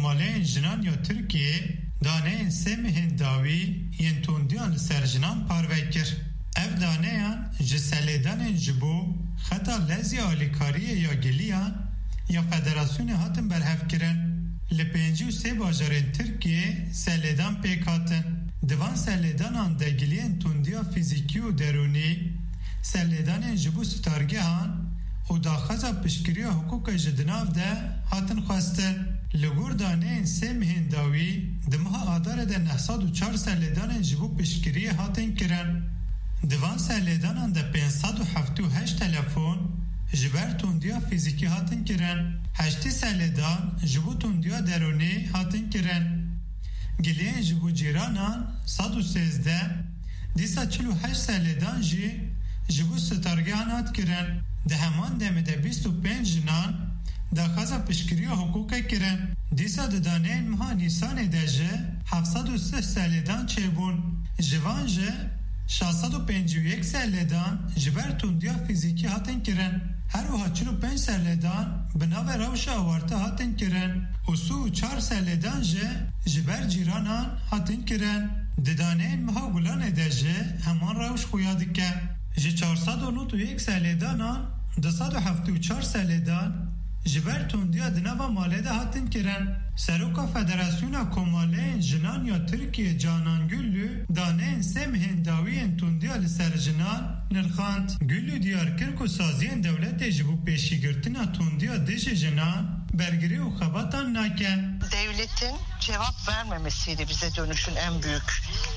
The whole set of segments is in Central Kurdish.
کمالین جنان یا ترکیه دانه سه هنداوی ین توندیان سر جنان پاروکر. اف دانه جسلیدان جبو خطا لزی آلیکاری یا گلیان یا فدراسیون هاتن برهف کرن. لپنجی و سه باجارین ترکیه سلیدان پیکاتن. دوان سلیدان آن دگلین توندیا فیزیکی و درونی سلیدان جبو ستارگه هان و داخزا پشکری حقوق جدناف ده هاتن خواسته. لگور دانه سه مهنداوی دمها آدار ده 904 سلیدان جبو پشکری هاتن کرن. دوان سلیدان ده 578 تلفون جبر توندیا فیزیکی هاتن کرن. 8 سلیدان جبو توندیا درونی هاتن کرن. گلین جبو جیرانان 113 دیسا 48 سلیدان جبو ستارگان هات کرن. ده همان دمده 25 جنان داخازا پشکری حقوق کرن. دیسا دانه مها نیسان دجه 703 سلیدان چیبون. جوان جه 651 سلیدان جبر توندیا فیزیکی هاتن کرن. هر وها 45 سلیدان بناو روش آورته هاتن کرن. و 4 سلیدان جبر جیرانان هاتن کرن. دانه مها گلان دجه همان روش خویاد که جه 491 سلیدانان 274 سلیدان جبر توندیا دنوا مالیده هاتن کرن. سروکا فدراسیون کمالین جنان یا ترکیه جانان گلو دانه سم هنداوی توندیا لسر جنان نرخاند. گلو دیار کرک و سازین دولت جبو پیشیگرتنا توندیا دش جنان برگری و خباتان ناکن. Devletin cevap vermemesiydi bize dönüşün en büyük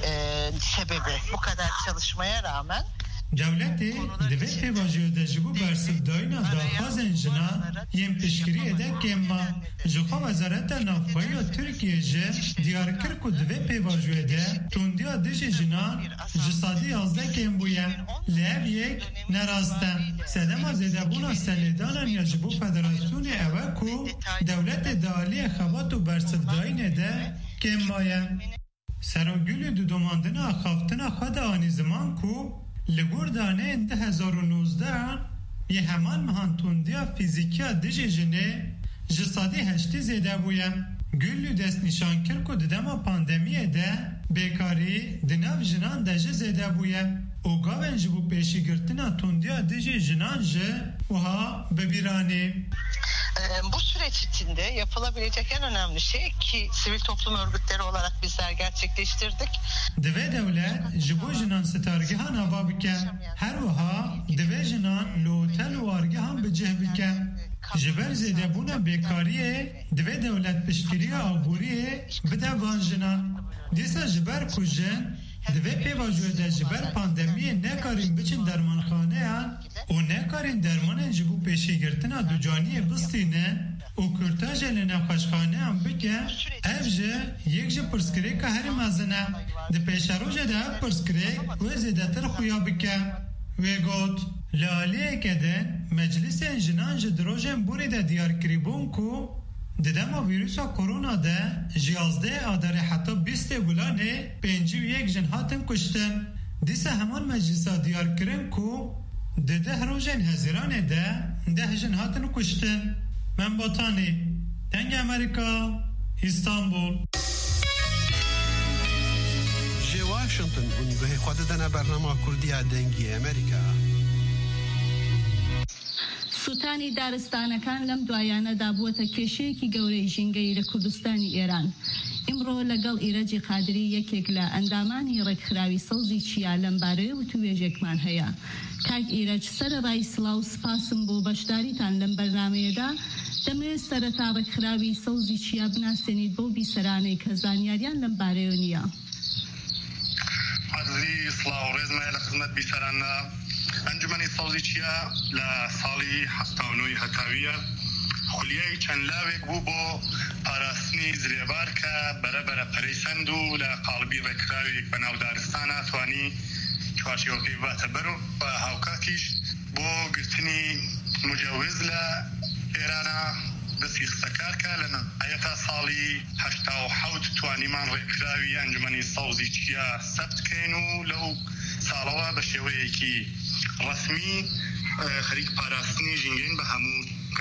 sebebi. Bu kadar çalışmaya rağmen devleti dve pevajiyo de jibu bersivdayna daxwazên jinan yên piştgirî ede kemma. Ji xwe Wezareta Navxweya Tirkiye ji diyarkir ku divê pêvajoyê de tundiya dijî jinan ji sadî 11 kêm bûye. Li ev yek nerast e. Sedema zêdebûna selêdanan ya ji bo federasyonê ew e ku dewletê di aliyê xebat û bersivdayînê de kêm maye. Serogülü di domandina xaftina xwe de anî ziman ku لگور دانه این 2019 یه همان مهانتوندیا فیزیکیا دیجی جنه جسادی هشتی زیده بویم. گلو دست نشان کرد که دما پاندمیه ده بیکاری دناف جنان دجه زیده بویم. او گاون جبو پیشی گرتنا توندیا دیجی جنان جه وها ببیرانی. Bu süreç içinde yapılabilecek en önemli şey ki sivil toplum örgütleri olarak bizler gerçekleştirdik. Dve devlet jibo jinan stargihan hava bike. Her vaha dve jinan lotel vargihan biceh bike. Jiber zede buna bekariye dve devlet pişkiriye aburiye bide van jinan. Disa jiber kujen dve pevajoy de jiber pandemiye ne karin biçin dermankhane yan o ne karin dermanın jibu peşi girtina ducaniye bistine o kürtajele nefkaşkhane yan bike evje yekje pırskirek her mazine de peşaroje de pırskirek ve zedetir xuya bike ve got laliye keden meclisen jinan jidrojen buri de diyar kiribun ku Didema virüsa korona de jiyazde adare hatta 20 gulane 51 jin hatin kuşten. Disa heman meclisa diyar kirin ku dede herojen hazirane de 10 jin hatin kuşten. Men Batani Denge Amerika İstanbul J Washington unguhe khwadadana barnama Kurdiya Dengi Amerika سوتانی دارستانەکان لەم دوایانەدا بووەتە کێشەیەکی گەورەی ژینگەی لە کوردستانی ئێران. ئیمڕۆ لەگەڵ ئیرەجی قادری یەکێک لە ئەندامانی ڕێکخراوی سەوزی چیا لەمبارەیە وتوێژێکمان هەیە. کاک ئیرەج سەرەڕای سڵاو و سپاسم بۆ بەشداریتان لەم بەرنامەیەدا. دەمەوێت سەرەتا ڕێکخراوی سەوزی چیا بناسێنیت بۆ بیسەرانەی کە زانیاریان لەم بارەیە نییە. عەزیزی سڵاو ڕێزمایە لە خزمەت بیسەرانە ئەنجومەنی سەوزی چیا لە ساڵی 79 هەتاویە خولیای چەند لاوێک بوو بۆ پاراستنی زرێبار کە بەرەبەرە پەرەیسەند و لە قاڵبی ڕێکخراوێک بەناو دارستانە توانی چوارچێوەکەی باتە بەر و هاوکاتیش بۆ گرتنی مجەوز لە ئێرانە دەستی خستەکارکە لە نهایەتا ساڵی 87 توانیمان ڕێکخراوی ئەنجومەنی سەوزی چیا سەبتکەین و لەو ساڵەوە بە شێوەیەکی ڕەسمی خەریک پاراستنی ژینگەین بە هەموو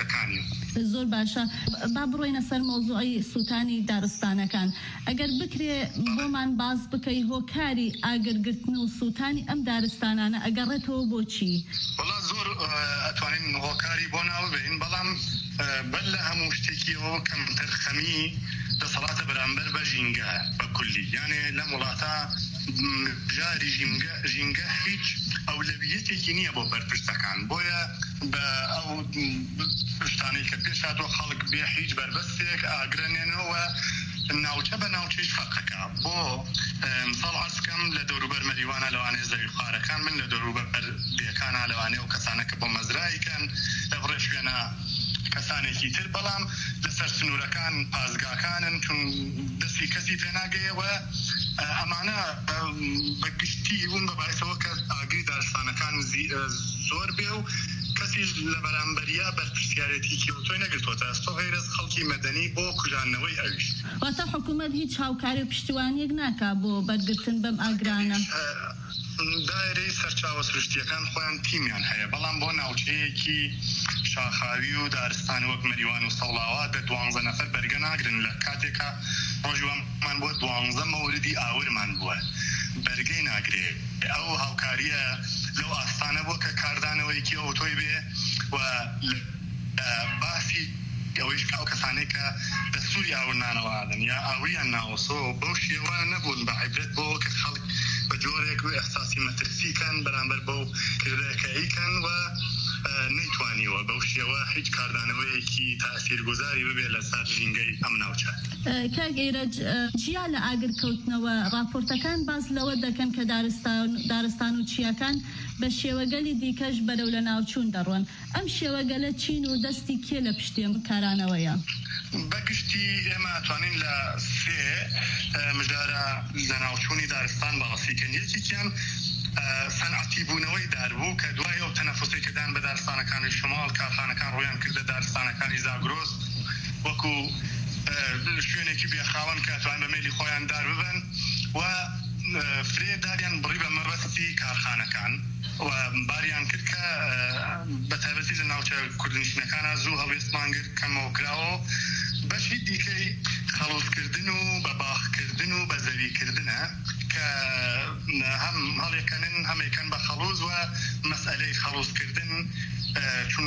بنوکەکانی. زۆر باشە با بڕۆینە سەر مۆزوعی سووتانی دارستانەکان ئەگەر بکرێ بۆمان باز بکەی هۆکاری ئاگرگرتن و سووتانی ئەم دارستانانە ئەگەڕێتەوە بۆچی؟ وڵا زۆر ئەتوانین هۆکاری بۆ ناو بین بەڵام بەر لە هەموو شتێکیەوە کەمتر خەمی دەسەڵاتە بەرامبەر بە ژینگە بە کولی یانێ لەم وڵاتە جاری ژینگە هیچ ئەولەویەتێکی نییە بۆ بەرپرسەکان بۆیە بە ئەو پشتانەی کە پێش هاتووە خەڵک بێ هیچ بەربەستێک ئاگرێنێنەوە ناوچە بە ناوچەی فەقەکە بۆ مثال عەرزکەم لە دەوروبەر مەریوانە لەوانەیە زەوی خوارەکان من لە دەوروبەر بێکانە لەوانەیە و کەسانە کە بۆ مەزرایکەن لە بڕێ شوێنە کەسانێکی تر بەڵام لەسەر سنوورەکان پازگاکانن چون دەستی کەسی پێناگەیەوە ئەمانە بەگشتی بوون بە باعثەوە کە ئاگری دارستانەکان زۆر بێ و کەسیش لە بەرامبەریە بەرپرسیارەتی کیۆتۆی نەگرتوۆتە ئەستۆ غەیرەز خەڵکی مەدەنی بۆ کوژانەوەی ئەویش واتە حکوومەت هیچ هاوکاری و پشتیوانیەک ناکا بۆ بەرگرتن بەم ئاگرانە دایرەی سەرچاوە سروشتیەکان خۆیان تیمیان هەیە بەڵام بۆ ناوچەیەکی شاخاوی و دارستان وەک مەریوان و سەڵاوە دە 12 نەفەر بەرگە ناگرن لە کاتێکە ڕۆژوەمان بۆ 12 مەوردی ئاورمان بووە بەرگەی ناگرێ ئەو هاوکاریە لەو ئاستانە بووە کە کاردانەوەیکی ئۆتۆی بێ و باسی ئەوەیش ئەو کەسانەی کە دەستوری ئاورنانەوادن یا ئاوریان ناوەسۆ بەو شێوە نەبوون بە عیبرەت بۆ کە خەڵک بە جۆرێک و ئەحساسی مەترسیکەن بەرامبەر بەو کردەکەیکەن و نەیتوانیوە بەو شێوە هیچ کاردانەوەیەکی تاثیرگوزاری ببێ لەسەر ژینگەی ئەم ناوچە. کاک ئێرەج جیا لە ئاگرکەوتنەوە راپۆرتەکان باز لەوە دەکەن کە دارستان و چیاکان بە شێوەگەلی دیکەش بەرەو لە ناوچوون دەڕۆن ئەم شێوەگەلە چین و دەستی کێ لە پشتێم کارانەوەیە؟ بەگشتی ئێمە ئەتوانین لە سێ مژدارە لە ناوچوونی دارستان باڵەسیکەن یەکێکیان سەنعەتی بوونەوەی داربوو کە دوای ئەو تەنەفوسێکدان بە دارستانەکانی شمال کارخانەکان ڕویان کردە دارستانەکانی زاگرۆس وەکو شوێنێکی بێخاوەن کە ئەتوان بە مێلی خۆیان دار ببن و فرێداریان بڕی بە مەبەستی کارخانەکان و باریان کرد کە بەتایبەتی لە ناوچە کوردنشینەکانە زوو هەڵوێستمان کرد کەمەوە کراوە بەشی دیکەی خەڵوزکردن و بە باخکردن و بە زەویکردنە کە هەم هەڵێکەنن هەمێکەن بە خەڵوز و مەسئلەی خەڵوزکردن چون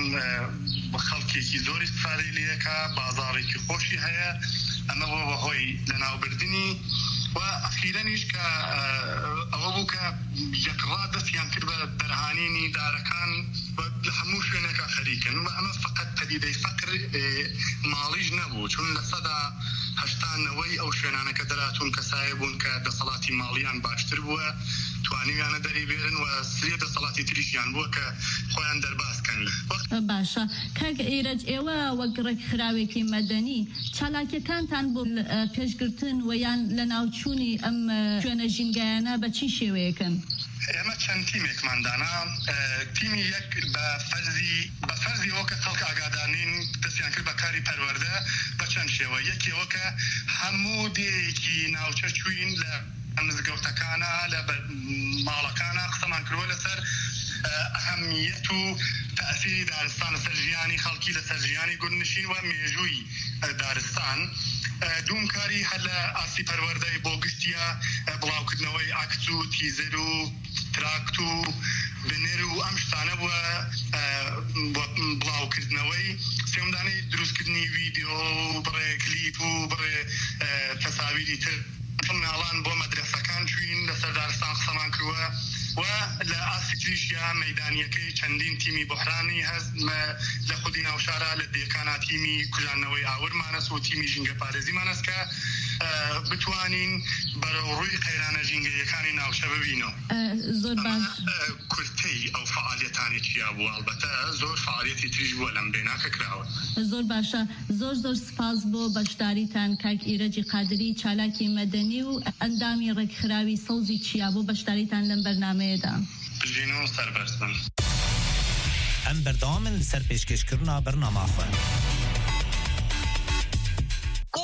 خەڵکێکی زۆر استفادەی لێەکە بازاڕێکی خۆشی هەیە ئەمە بۆ بەهۆی لەناوبردننی و ئەخیرەنیش کە ئەوە بوو کە یەکڕا دەستیان کرد بە دەرهانینی دارەکان لە هەموو شوێنێکە خەریکن و ئەمە فقط پەدیدەی فەقر ماڵیش نەبوو چون لە سەدا هەشتانەوەی ئەو شوێنانەکە دەراتون کەسایە بوون کە دەسەڵاتی ماڵیان باشتر بووە توانیویانە دەری بێرن و سرێ دەسەڵاتی تریشیان بووە کە خۆیان دەرباسکەن. باشە کاک ئێرەج ئێوە وەک ڕێکخراوێکی مەدەنی چالاکیەکانتان بۆ پێشگرتن و یان لە ناوچوونی ئەم شوێنە ژینگایانە بە چی شێوەیەکەن؟ ئێمە چەند تیمێکماندانا تیمی یەک بە فەرزی ئەوە کە خەڵک ئاگادارنین دەستیان کرد بە کاری پەروەردە بە چەند شێوە یەکێوە کە هەموو دێیەکی ناوچە چوین لە مزگەوتەکانە لە ماڵەکانە قسەمان کردوە لەسەر ئەهەمیەت و تەئسیری دارستان لەسەر ژیانی خەڵکی لەسەر ژیانی گوندنشین و مێژووی دارستان دوم کاری هەر لە ئاسی پەروەردەی بۆ گشتیە بڵاوکردنەوەی عەکس و تیزر و تراکت و بنێر و ئەم شتانە بووە بڵاوکردنەوەی سێومدانەی دروستکردنی ڤیدیۆ و بڕێ کلیپ و بڕێ تەساویری تر ناڵان بۆ مەدرسەکان چوین لەسەر دارستان قسەمان کردووە و لە ئاسی تریشیا مەیدانیەکەی چەندین تیمی بحرانی هەست لە خودی ناوشارە لە دێکانە تیمی کوژانەوەی ئاورمانەست و تیمی ژینگە پارێزیمانەست کە بتوانین بەرەو ڕووی قەیرانە ژینگەیەکانی ناوچە ببینەوە. زۆر باش کورتەی ئەو فعالیەتانی چیا بووە ئەلبەتە زۆر فعالیەتی تریش بووە لەم بێناکە کراوە. زۆر باشە زۆر سپاس بۆ بەشداریتان کاک ئیرەجی قادری چالاکی مەدەنی و ئەندامی ڕێکخراوی سەوزی چیا بۆ بەشداریتان لەم بەرنامەیەدا. ژین و سەربەرزن. ئەم بەردەوامن لەسەر پێشکەشکردنا بەرنامە خوێن.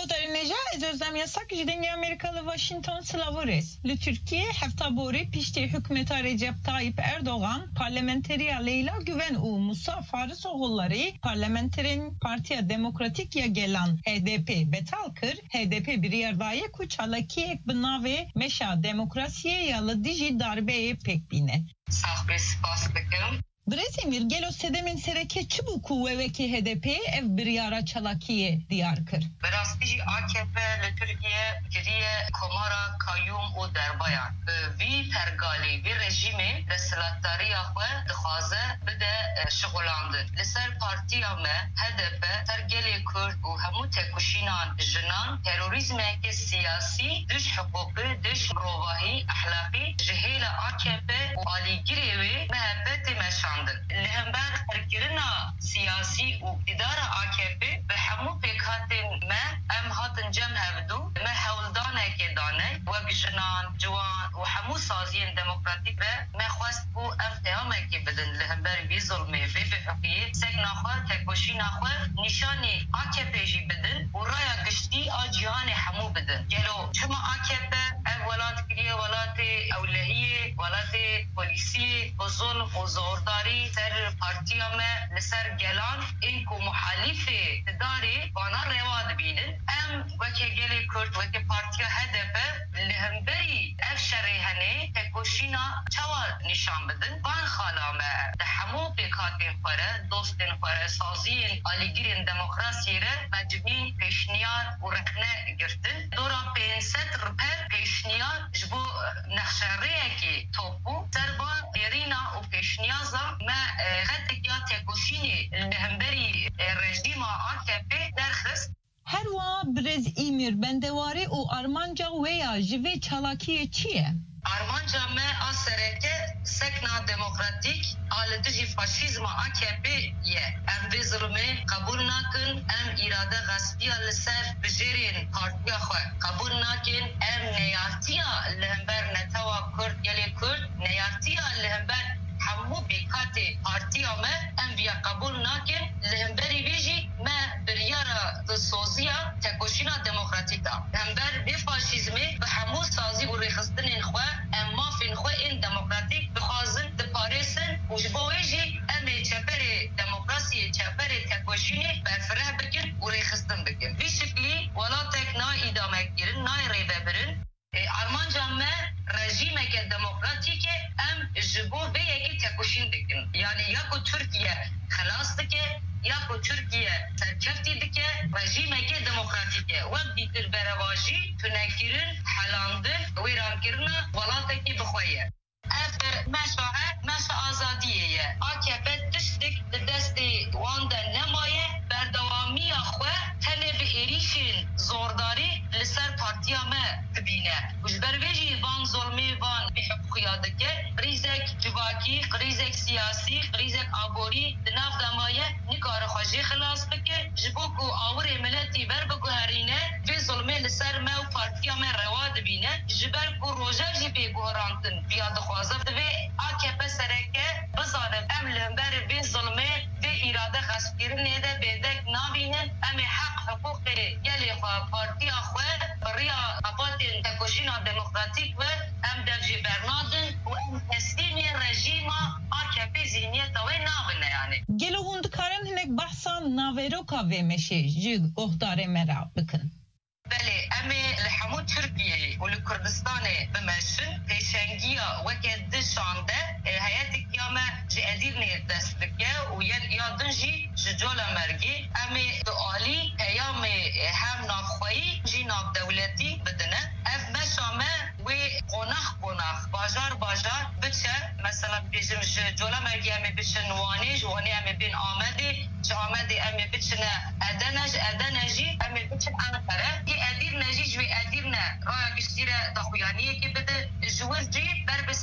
Proje özlem yasak jidenge Amerikalı Washington Slavores. Li Türkiye hefta bori pişti hükümeta Recep Tayyip Erdoğan parlamenteriya Leyla Güven u Musa Faris oğulları parlamenterin Partiya Demokratik ya gelen HDP betalkır. HDP bir yerdaye ku çalakiyek binave meşa demokrasiye yalı diji darbeye pek bine. Sağ spas dikim. Brezimir gelo sedemin sereke çubuku veveki HDP ev bir yara çalakiye diyarkır. Berastiji AKP li Türkiye giriye komara kayyum u derbayan. Vi pergali vi rejimi destalattariya xwe dixwaze bide şigulandin. Li ser partiya me HDP sergelê Kurd û hemû tekuşînan jinan terorîzmeke siyasî diş hukukî diş mirovahî ahlaqî ji hêla AKP û alîgirê wê MHP tê meşandin. Lehember erkirina siyasi û idara AKP ve hemû pêkhatên me em hatin cem hevdû me hewldanekê dane wek jinan, ciwan û hemû saziyên demokratîk ve me xwest û ev peyamekê bidin li hember vî zulmê vê bêhukiyê sekna xwe tekoşîna xwe nîşanê AKP jî bidin û raya giştî a cîhanê hemû bidin. Gelo çima AKP ev welat kiriye welatê ewlehiyê, welatê polîsiyê bi zulm û zordarî ser partiya me li ser gelan ên ku muhalîfê darê bana reva dibînin. Em weke gelê Kurd weke partiya HDP li hemberî ev şerê hene tekoşîna çawa nîşan bidin. Van xala me di hemû pêkhatên xwe re, dostên xwe re, saziyên alîgirên demokrasiyê re me civîn pêşniyar û rexne girtin. Dora 500 ripel pêşniyar ji bo nexşereyekê topû serba derîna û pêşniyaza me xetekiya tekoşînê li hemberî rejîma AKP derxist. Her wa Brezimir bendevari û armanca weya ji vê çalakiye çi ye? Armanca me a sereke sekna demokratik a li dijî faşîzma AKP ye. Em vê zulmê qebûl nakin, em îrade xespiya li ser bijêrên partiya xwe qebûl nakin, em neyartiya li hember netewa Kurd gelê Kurd, neyartiya li hember hemû pêkhatê partiya me em viya qebûl nakin, li hemberî vê jî me biryara dilsoziya tekoşîna demokratîk da. Hember vê faşîzmê bi hemû sazî û rêxistinên xwe em mafên xwe ên demokratîk dixwazin diparêsin û ji bo wê jî em ê çeperê demokrasiyê çeperê tekoşînê berfireh bikin û rêxistin bikin. Vî şiklî welatek nayê îdamekirin, nayê rêvebirin. Armanca me rejimeke demokratîke em ji bo vê yekê tekoşîn dikin. Yani ya ku Türkiye xelas dike ya ku Türkiye serkeftî dike rejimeke demokratîke. Wek dîtir berevajî tunekirin, helandin, wêrankirina welatekê bixwe ye. Ev meşa he, meşa azadiyê ye. AKP tiştek li destê wan de nemaye, berdewamiya xwe tenê bi êrişên zordarî li ser partiya me dibîne. Ji ber vê jî van zulmê van bêhukûkiya dike, krîzek civakî, krîzek siyasî, krîzek aborî di nav demaye nikare xwe jê xilas bike, ji bo ku awirê miletî berbiguherîne, vê zulmê li ser me û partiya me rewa dibîne, ji ber ku rojev jî pêguherantin viya dixwaze divê AKP sereke bizanin em li hember vê zulmê vê îrade xespkirinê de bêdek nabînin, em ê heq hukukê gelê xwe partiya xwe biriya xebatên tekoşîna demokratîk ve em dev jê bernadin û em teslîmê rejîma AKP zihniyeta wê nabine yani. Gelo hûn dikarin hinek behsa naveroka vê meşê ji guhdarê me re bikin. Belê em ê li hemû Tirkiyeyê û li Kurdistanê bimeşin pêşengiya weke di şande heyetekîya me ji Edirnê dest dike û ya din jî ji Colemergê em ê di alî peyamê hem navxweyî jî navdewletî bidine. Ev meşa me wê qonax bajar biçe. Mesela bêjim ji Colemergê em ê biçin Wanê, ji Wanê em ê bên Amedê, ji Amedê em ê biçine Edene, ji Edene jî em ê biçin Ankara. Edirne jî ji wê Edirne raya giştî re daxuyaniyekê bide. Ji wir jî ber bi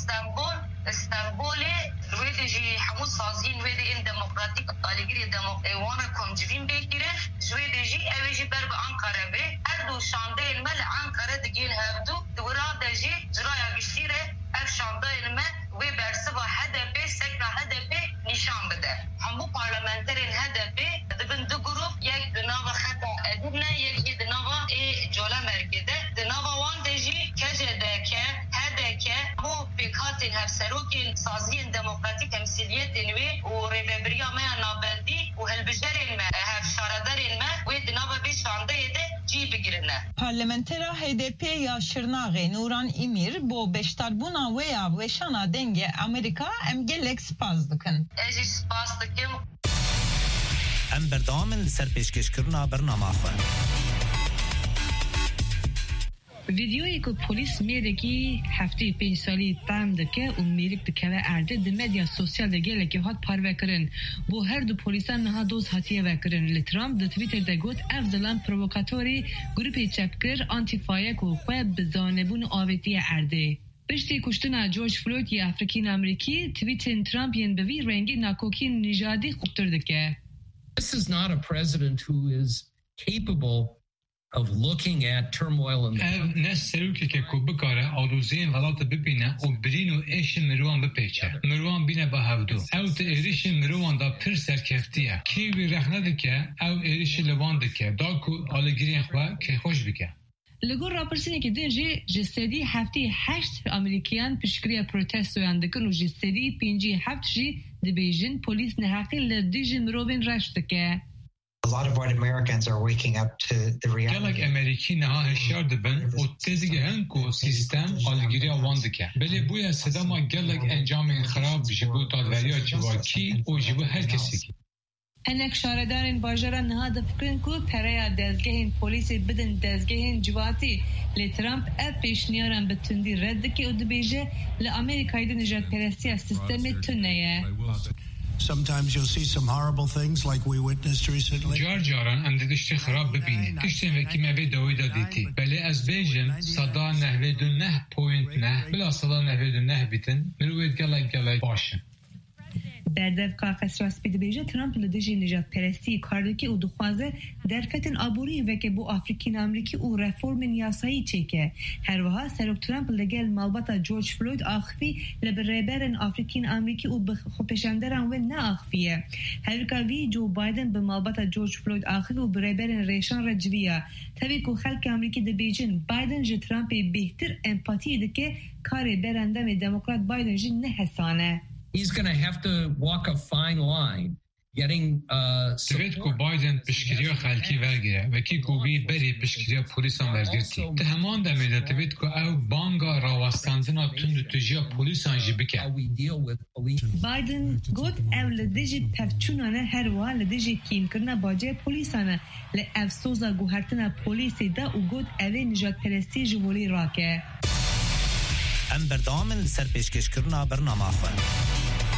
İstanbulê wê de jî hemû saziyên wê de ên demokratîk alîgirê wan re komcivîn bêkirin. Ji wê de jî ew ê jî ber bi Ankara be. Her du şandeyên me li Ankara digihên hevdû. Di wira de jî ji raya giştî re ev şandeyên me wê bersiva HDP sekna HDP nîşan bide. Hemû parlamenterên HDP dibin du grup, yek di nava xeta Edirne, yek jî di nava پارلمنترا HDP یا شرناغ نوران امیر بو بشتربونا ویا وشانا دنگ امریکا ام گلک سپاس دکن. اجی سپاس دکم. ام بردام لسر پیشکش کرنا برنامه خواه. ویدیویی که پلیس میره که هفته 5 سالی تام دکه و میرک دکه و ارده د مدیا سوسیال دگه که هات پارو کرن بو هر دو پلیسان نه دوز هاتیه وکرن لترام د توییتر دگوت افضلان پرووکاتوری گروپی چپکر آنتیفای کو خو بزانبون آویتی ارده پشتی کشتن جورج فلوید یا افریقی امریکی توییتر ترامپ ین به وی رنگی ناکوکی نژادی خوبتر دکه. This is not a president who is capable of looking at turmoil in the ناس سروکی که کو بکاره آلوزین ولات ببینه و برینو ایش مروان بپیچه مروان بینه با هفدو او تا ایریش مروان دا پر سرکفتیه کی وی رخنه دکه او ایریش لوان دکه دا کو آلگیرین خواه که خوش بکه لگور راپرسینه که دنجی جسدی هفته 8 امریکیان پشکریه پروتست ویاندکن و جسدی 5 جی دی بیجن پولیس نحقی لدیجن مروبین رشت دکه. A lot of white Americans are waking up to the reality. گلک امریکی نها هشیار دبن و تزگه هنکو سیستم آلگیری آوان دکه. بله بویا صداما گلک انجام خراب جبو دادوریا جواکی و جبو هر کسی کی. انک شاردارین باجران نها دفکرن کو پریا دزگهین پولیسی بدن دزگهین جواتی لی ترامپ اب پیشنیارن بتندی رد که او دبیجه لامریکایی ده نجات پرستی سیستم تنیه. Sometimes you'll see some horrible things like we witnessed recently. جاران اندگشت خراب ببینید. کشتن وکی موی دویدا دیتی. بله از بیجن صدا 99.9 بلا صدا 99 بیتن مروید گلک باشن. بردف کاغذ راسپی دبیجه ترامپ لدیجی نجات پرستی کاردکی او دخوازه درفتن آبوری وکه بو افریقین امریکی او رفورم یاسایی چیکه. هر وها سروک ترامپ لگل مالباتا جورج فلوید آخفی لبرابرن افریقین امریکی او بخوپشندران و نه آخفیه. هرکا وی جو بایدن به مالباتا جورج فلوید آخفی و برابرن ریشان رجویه. تبی کو خلق امریکی دبیجن بایدن جه ترامپ بهتر امپاتی دکه کاری برندم دموکرات بایدن جه نه حسانه. He's going to have to walk a fine line getting دوید کو بایدن پشکریا خلکی ورگیره و کی کوبی بری پشکریا پولیسان ورگیرتی ده همان دمیده دوید کو او بانگا راوستاندنا تند تجیا پولیسان جی بکه بایدن گوت او لدیجی پفچونانه هر وها لدیجی کیم کرنا باجه پولیسانه لافسوزا گوهرتنا پولیسی دا و گوت اوه نجات پرستی جمهوری راکه ام بردام لسر پیشکش کرنا برنامه خواه.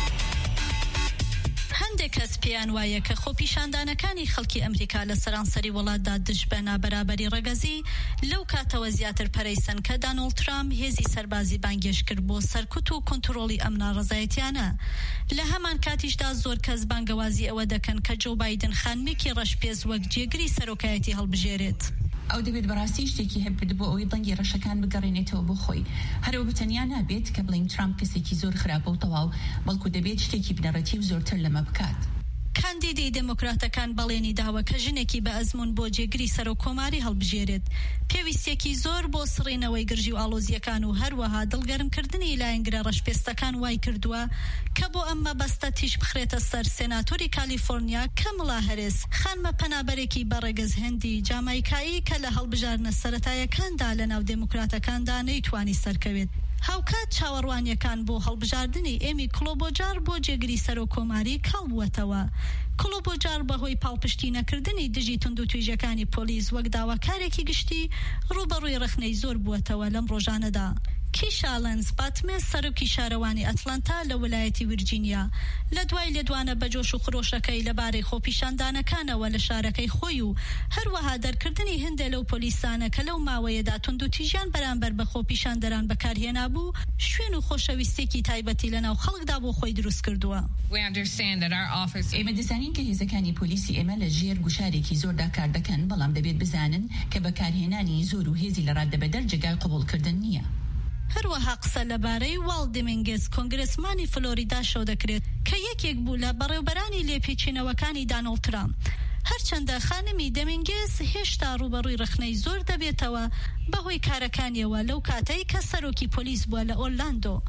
کەس پێیان وایە کە خۆپیشاندانەکانی خەڵکی ئەمریکا لە سەرانسەری وڵاتدا دژ بە نابەرابەری ڕەگەزی لەو کاتەوە زیاتر پەرەیسەن کە دانۆڵد ترامپ هێزی سەربازی بانگێش کرد بۆ سەرکوت و کۆنتڕۆڵی ئەم ناڕەزایەتیانە. لە هەمان کاتیشدا زۆر کەس بانگەوازی ئەوە دەکەن کە جۆ بایدن خانمێکی ڕەشپێز وەک جێگری سەرۆکایەتی هەڵبژێرێت. ئەو دەبێت بەڕاستی شتێکی هەبێت بۆ ئەوەی دڵنگی ڕەشەکان بگەڕێنێتەوە بۆ خۆی. هەرەوە بەتەنیا نابێت کە بڵین ترامپ کەسێکی زۆر خراپە و تەواو بەڵکو دەبێت شتێکی بنەڕەتی و زۆرتر لەمە بکات. کاندیدی دموکراتەکان بەڵێنی داوە کە ژنێکی بە ئەزمون بۆ جێگری سەرۆکۆماری هەڵبژێرێت. پێویستێکی زۆر بۆ سڕینەوەی گرژی و ئاڵۆزیەکان و هەروەها دڵگەرمکردنی لایەنگرە ڕەشپێستەکان وای کردووە کە بۆ ئەم مەبەستە تیژ بخرێتە سەر سێناتۆری کالیفۆرنیا کەمڵا هەرێس خانمە پەنابەرێکی بەڕێگەز هێندی جامایکایی کە لە هەڵبژارنە سەرەتایەکاندا لە ناو دموکراتەکاندا نەیتوانی سەرکەوێت. هاوکات چاوەڕوانیەکان بۆ هەڵبژاردنی ئێمی کلۆبۆجار بۆ جێگری سەرۆکۆماری کاڵبووەتەوە. کلۆبۆجار بەهۆی پاڵپشتی نەکردنی دژی تونند و تویژەکانی پۆلیس وەک داواکارێکی گشتی ڕوبەڕووی رەخنەی زۆر بووەتەوە لەم ڕۆژانەدا. کیشا لەنز باتمێ سەرۆکی شارەوانی ئەتلانتا لە ویلایەتی ورجینیا لە دوای لێدوانە بەجۆش و خرۆشەکەی لەبارەی خۆپیشاندانەکانەوە لە شارەکەی خۆی و هەروەها دەرکردنی هەندێ لەو پۆلیسانە کە لەو ماوەیەدا تونند و تیژیان بەرامبەر بە خۆپیشاندەران بەکارهێنا بوو شوێن و خۆشەویستێکی تایبەتی لەناو خەڵکدا بۆ خۆی دروست کردووە. ئێمە دەزانین کە هێزەکانی پۆلیسی ئێمە لە ژێر گوشارێکی زۆردا کار دەکەن بەڵام دەبێت بزانن کە بەکارهێنانی زۆر و هێزی لە ڕاددەبەدەر جێگای قبوڵکردن نییە. هەروەها قسە لەبارەی واڵ دمینگز کۆنگرسمانی فلۆریدا شەو دەکرێت کە یەکێک بوو لە بەڕێوەبەرانی لێپێچینەوەکانی دانۆڵد ترامپ. هەرچەندە خانمی دەمینگز هێشتا ڕوبەڕووی رەخنەی زۆر دەبێتەوە بەهۆی کارەکانیەوە لەو کاتەی کە سەرۆکی پۆلیس بووە لە ئۆرلاندۆ.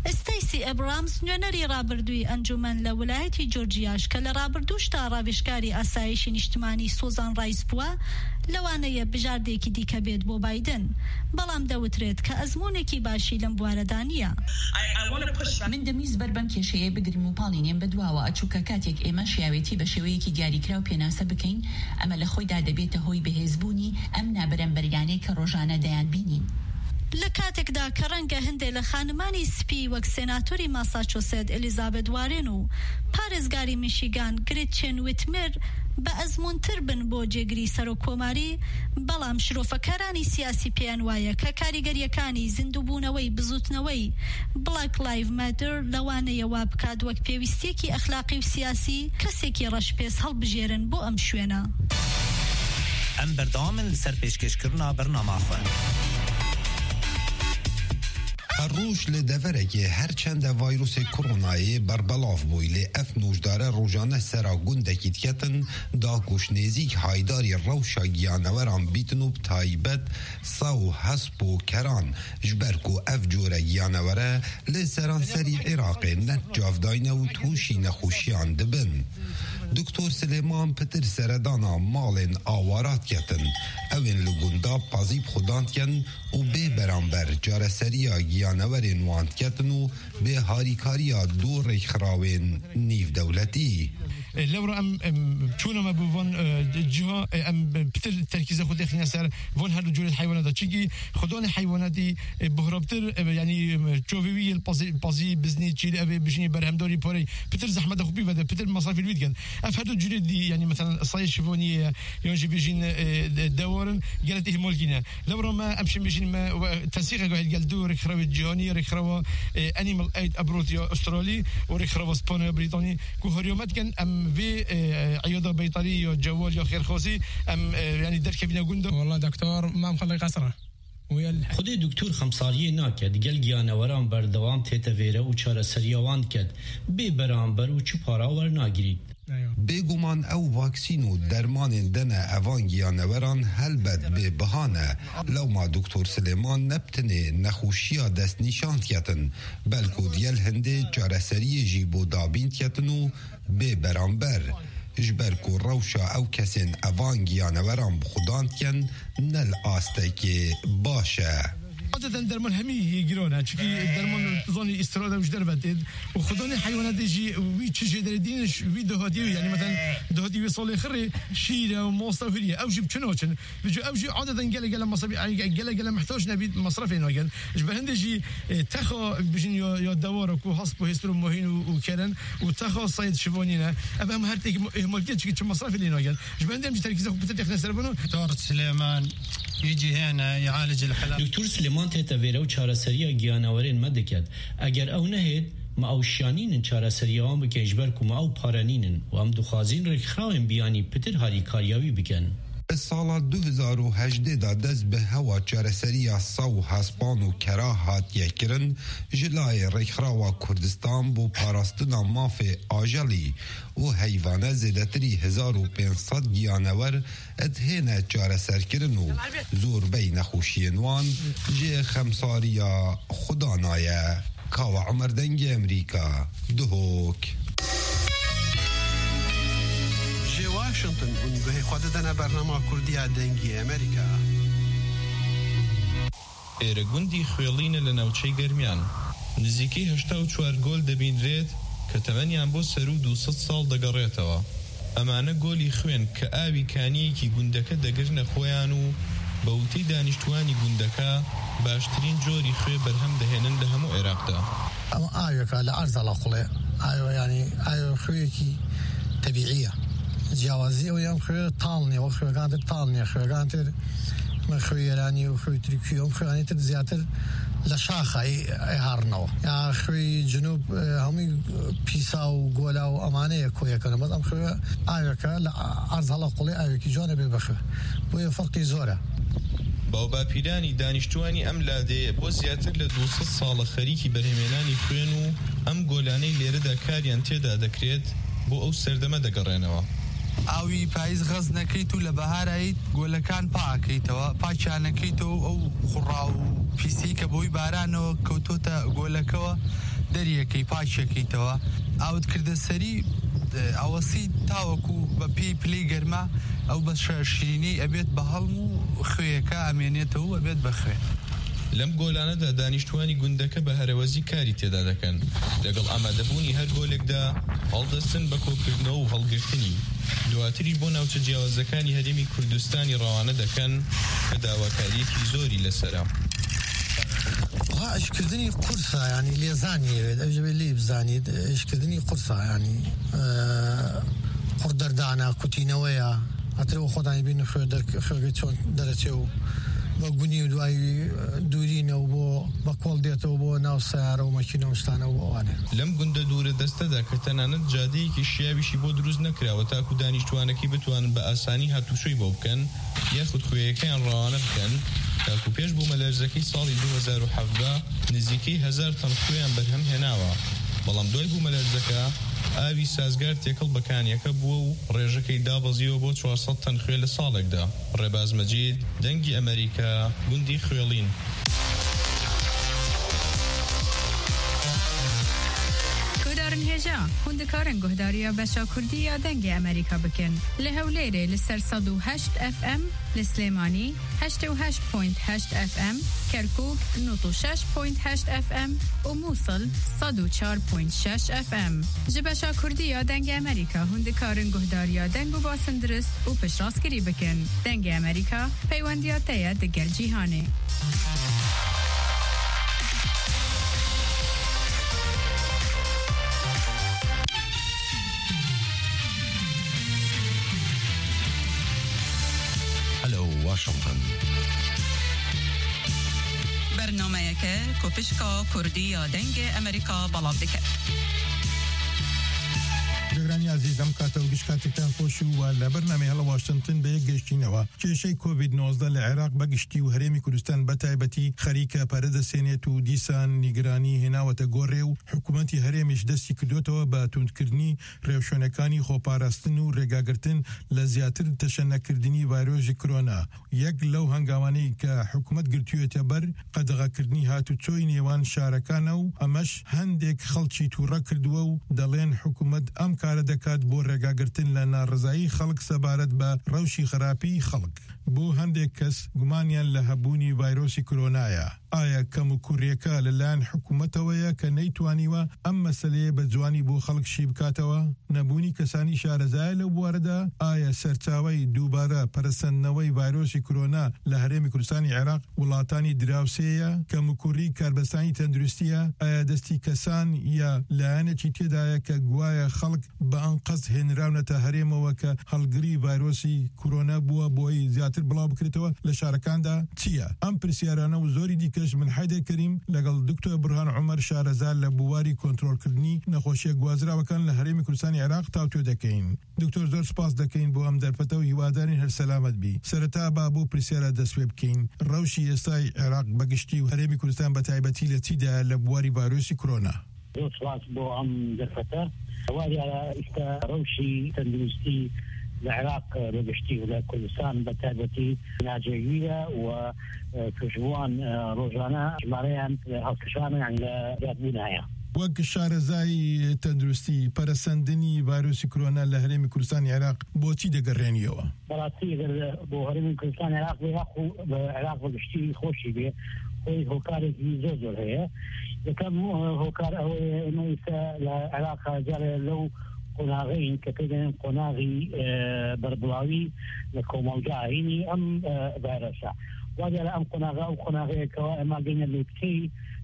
استیسی ئەبرامز نوێنەری ڕابردووی ئەنجومەن لە ویلایەتی جۆرجیاش کە لە ڕابردووشتا ڕاوێژکاری ئاسایشی نیشتمانی سوزان ڕایس بووە لەوانەیە بژاردێکی دیکە بێت بۆ بایدن بەڵام دەوترێت کە ئەزموونێکی باشی لەم بوارەدا نییە. من دەمویست بەر بەم کێشەیە بگرم و پاڵینێن بەدواوە ئەچووکە کاتێک ئێمە شیاوێتی بە شێوەیەکی دیاریکرا و پێناسە بکەین ئەمە لە خۆیدا دەبێتە هۆی بەهێزبوونی ئەم نابەرەمبەریانەی کە ڕۆژانە دەیان بینین. لە کاتێکدا کە ڕەنگە هەندێک لە خانمانی سپی وەک سێناتۆری ماساچۆسێت ئەلیزابێت وارێن و پارێزگاری میشیگان گریتچێن ویتمر بە ئەزموونتر بن بۆ جێگری سەرۆکۆماری بەڵام شرۆفەکارانی سیاسی پێیان وایە کە کاریگەریەکانی زیندووبوونەوەی بزوتنەوەی بلاک لایڤ ماتر لەوانەیە وا بکات وەک پێویستێکی ئەخلاقی و سیاسی کەسێکی ڕەشپێس هەڵبژێرن بۆ ئەم شوێنە. ئەم بەردەوامن لەسەر پێشکەشکردنا بەرنامەخۆن. روش لدورگی هرچند ویروس کرونایی بربلاف بویلی اف نوشداره روزانه سرا گندکی کتن دا کشنیزی هایداری روشا گیانوران بیتنوب تایبت ساو حسب و کران جبرکو اف جوره گیانوره لسران سری عراقی نجافداین و توشی نخوشیان دبن. دکتر سلیمان پتر سردانا مالن آوارات کتن اوین لگوندا پازیب خوداند کن و به برانبر جارسریا گیانورین واند کتن و به هاریکاریا دور ریخراوین نیف دولتی. لو ام چون ما بوون جها ام بتر تركيز خود اخنا سر وون هر جور الحيوانات تشيكي خدون حيواناتي بهربتر يعني تشوفي البازي بزني تشيل ابي بجني برهمدوري بوري بتر زحمه خوبي بدا بتر مصاريف الويدكن افهد الجور دي يعني مثلا الصاير شيفونيه يونجي بيجين دورن قالت ايه مولكينا لو ما امشي بيجين ما تنسيق قال دور خراب جهاني رخروا انيمال ايد ابروتيا استرالي ورخروا اسبانيا بريطاني كهريومات كان ام في عياده بيطري يا جوال يا خير خوسي ام يعني درك بينا قنده والله دكتور ما مخلي قصره خودی دکتر خمساریه ناکد گل گیانوران بردوام تیتویره و چاره سریاوان کد بی برانبر و چو پاراور ناگرید. بگومان او واکسین و درمان دنه اوان گیانوران هلبت به بهانه لو ما دکتر سلیمان نبتنه نخوشیا دست نشاند کتن بلکو دیل هنده چاره سریه جیبو دابین کتن و بی برانبر جبرکو روشا او کسین اوان گیانوران بخوداند کن نل آسته که باشه. عادة درمان همي يجرونه چونكي درمان زوني استراده وش دربت وخداني حيوانات يجي ويتشجي دردينش ويدهاتي يعني مثلا دهاتي وصل خري شيره وموصه وهريه او جيب شنوشن بيجي او جي عادة قال مصابي قال محتاج نبي مصرفين وقال جبه هندجي تخا بيجين يا دوارك وحسب هيسترو مهين وكرن وتخا صيد شفونينا ابهم هرتك مولكيت چكي مصرف اللي نقال جبه هندم تركيزه بتتخنا سربنو دكتور سليمان يجي هنا يعالج الحالات. دكتور سليمان تتویره و چارەسەریە گیانەوەرێن مەدەکات ئەگەر ئەو نەهێت ما ئەو شیانینن چارەسەریەوان بکەن ژبەرک و ما ئەو پارەنینن و ئەم دخوازین ڕێکخراوێن بیانی پتر هاریکاریاوی بکەن. سالا 2018 دا دست به هوا چارەسەریە ساو هەسپان و کەرا هاتیە کرن جلای ڕێکخراوە کوردستان بۆ پاراستنا مافێ ئاژەڵی و هەیڤانە زێدەتری 1500 گیانەوەر ئەدهێنە چارەسەرکردن و زۆربەی نەخۆشیên wan jê xemsariya Xudanayê Kawa Emer dengê Amerîka Duhok. واشنطن ونگوهی خود دنه برنامه کردی دنگی امریکا. ئێرەگوندی خوێڵینە لە ناوچەی گەرمیان نزیکەی 84 گۆل دەبینرێت کە تەمەنیان بۆ سەر و 200 ساڵ دەگەڕێتەوە. ئەمانە گۆلی خوێن کە ئاوی کانیەکی گوندەکە دەگرنە خۆیان و بە وتەی دانیشتوانی گوندەکە باشترین جۆری خوێ بەرهەم دەهێنن لە هەموو عێراقدا. ئەم ئاوێکە لە عەرزەڵە قوڵێ ئاوە ینی ئاوە خوێکی تەبیعیە جیاوازی ئەو یان خوێ تاڵنیە وە خوێەکانتر تاڵنیە خوێەکانتر خوێ ئێرانی و خوێ تورکی ئەم خوێنیتر زیاتر لە شاخایی هارنەوە یا خوێی جنوب هەمووی پیسا و گۆلا و ئەمانەیە کۆیەکەن بەس ئەم خوێ ئاوێکە لە عەرزەڵە قوڵێ ئاوێکی جوانە بێ بەخوێ بۆیە فەرقی زۆرە. باوباپیرانی دانیشتوانی ئەم لادەیە بۆ زیاتر لە 200 ساڵە خەریکی بەرهەمێنانی خوێن و ئەم گۆلانەی لێرەدا کاریان تێدا دەکرێت بۆ ئەو سەردەمە دەگەڕێنەوە. ئاوی پاییز غەز نەکەیت و لە بەهاراییت گۆلەکان پاکەیتەوە پاکیانەکەیتەوە ئەو خوڕا و پیسی کە بۆی بارانەوە کەوتۆتە گۆلەکەوە دەریەکەی پاچەکەیتەوە ئاوت کردە سەری ئەوەسی تاوەکو بە پێی پلەی گەرما ئەو بە شیرینەی ئەبێت بە هەڵم و خوێیەکە ئەمێنێتەوە ئەبێت بەخوێ. لەم گۆلانەدا دانیشتوانی گوندەکە بە هەرەوەزی کاری تێدا دەکەن لەگەڵ ئامادەبوونی هەر گۆلێکدا هەڵدەستن بە کۆکردنەوە و هەڵگرتنی دواتری بۆ ناوچە جیاوازەکانی هەرێمی کوردستانی ڕەوانە دەکەن کە داواکاریەکی زۆری لەسەرە. ئشکردنی قورسە ینی لێزانیوێت ئەوژێ لێ بزانیت ئشکردنی قورسە ینی قوردەردانە کوتینەوەیە ئەترەوە خۆدانی بین خوێگە چۆن دەرەچێ و بە گونی و دوای دوورینەوە بۆ بە کۆڵ دێتەوە بۆ ناو سیارە و مەکینە و شتانە بۆوانێ لەم گوندە دوورە دەستەدا کە تەنانەت جادەیەکی شیاویشی بۆ دروست نەکراوە تاکو دانیشتوانەکەی بتوانن بە ئاسانی هاتوشۆی بۆ بکەن یاخود خوێیەکەیان ڕەوانە بکەن تاکو پێش بوو مەلەرزەکەی ساڵی 2017 نزیکەی 1000 تەن خوێیان بەرهەم هێناوە بەڵام دوای بوو مەلەرزەکە ئاوی سازگار تێکەڵ بەکانیەکە بووە و ڕێژەکەی دابەزیەوە بۆ 400 تەن خوێ لە ساڵێکدا. ڕێباز مەجید دەنگی ئەمریکا گوندی خوێڵین. هێژا هوندکارن گۆهداریە بەشا کوردی یا دەنگی ئەمریکا بکەن لە هەولێرێ لەسەر 108 FM لە سلێمانی 88.8 FM کەرکوک 96.8 FM و مووسڵ 104.6 FM ji بەشا کوردی یا دەنگی ئەمریکا هوندکارن گۆهداریە دەنگ و باسن درست و پشتڕاستکردی بکەن دەنگی ئەمریکا پەیوەندیاتەیە دەگەل جیهانێ. واشنطن برنامه‌یه کوپشکا کوردی یا دنگ امریکا بەڵاو دەکات. جگرانی عزیزم کاتەوە گشتکاتێکتان خۆش و لە بەرنامەی هەڵە واشنتن بە یەک گەشتینەوە کێشەی کۆڤید-19 لە عێراق بەگشتی و هەرێمی کوردستان بەتایبەتی خەریکە پەرەدەسێنێت و دیسان نیگرانی هێناوەتە گۆڕێ و حکوومەتی هەرێمیش دەستی کردوتەوە بە توندکردنی ڕێوشوێنەکانی خۆپاراستن و ڕێگاگرتن لە زیاتر تەشەنەکردنی ڤایرۆژی کۆرۆنا. یەک لەو هەنگاوانەی کە حکوومەت گرتوویەتە بەر قەدەغەکردنی هاتوچۆی نێوان شارەکانە و ئەمەش هەندێک خەڵکی تووڕە کردووە و دەڵێن حکوومەت ئەم کارە دەکات بۆ ڕێگاگرتن لە ناڕزایی خەڵک سەبارەت بە ڕەوشی خراپی خەڵک. بۆ هەندێک کەس گومانیان لە هەبوونی ڤایرۆسی کۆرۆنایە. ئایا کەم و کوڕیەکە لەلایەن حکوومەتەوەیە کە نەیتوانیوە ئەم مەسەلەیە بە جوانی بۆ خەڵک شی بکاتەوە؟ نەبوونی کەسانی شارەزایە لەو بوارەدا ئایا سەرچاوەی دووبارە پەرسەندنەوەی ڤایرۆسی کۆرۆنا لە هەرێمی کوردستانی عێراق وڵاتانی دراوسەیە؟ کەم و کوڕی کاربەستانی تەندروستیە؟ ئایا دەستی کەسان یا لایەنێکی تێدایە کە گوایە خەڵک بە ئەنقەس هێنراونەتە هەرێمەوە کە هەڵگری ڤایرۆسی کۆرۆنا بووە بۆی زیاتر بڵاو بکرێتەوە لە شارەکاندا چییە؟ ئەم پرسیارانە و زۆری دیکەش من حیدر کەریم لەگەڵ دکتۆر برهان عومەر شارەزار لە بواری کۆنتڕۆلکردنی نەخۆشیە گوازراوەکان لە هەرێمی کوردستانی عێراق تاوتوێ دەکەین. دکتۆر زۆر سپاس دەکەین بۆ ئەم دەرفەتە و هیوادارین هەر سەلامەت بی. سەرەتا با بۆ پرسیارە دەستپێ بکەین ڕەوشی ئێستای عێراق بەگشتی و هەرێمی کوردستان بەتایبەتی لە چیدا لە بواری ڤایرۆسی کۆرۆنا؟ زۆر سپاس بۆ ئەم دەرفەتە. وارە ئێستا ڕەوشی تەندروستی لە عێراق بەگشتی و لە کوردستان بەتایبەتی ناجێگیرە و توشبووان ڕۆژانە ژمارەیان هەڵکشانیان لە زیادبوونایە. وەک شارەزای تەندروستی پەرسەندنی ڤایرۆسی کۆرۆنا لە هەرێمی کوردستانی عێراق بۆچی دەگەڕێنیەوە؟ بەڕاستی بۆ هەرێمی کوردستانی عێراق بە عێراق بەگشتی خۆشی بێ خۆی هۆکارێکی زۆر هەیە. یەکەم هۆکار ئەوەیە ئێمە ئێستا لە عێراق جارێ لەو قۆناغین کە پێدەڵێن قۆناغی بەربڵاوی لە کۆمەڵگەهینی ئەم ڤایرۆسە وادە لە ئەم قۆناغا و قۆناغەیەکەوە ئەمە گەینە لێ بکەی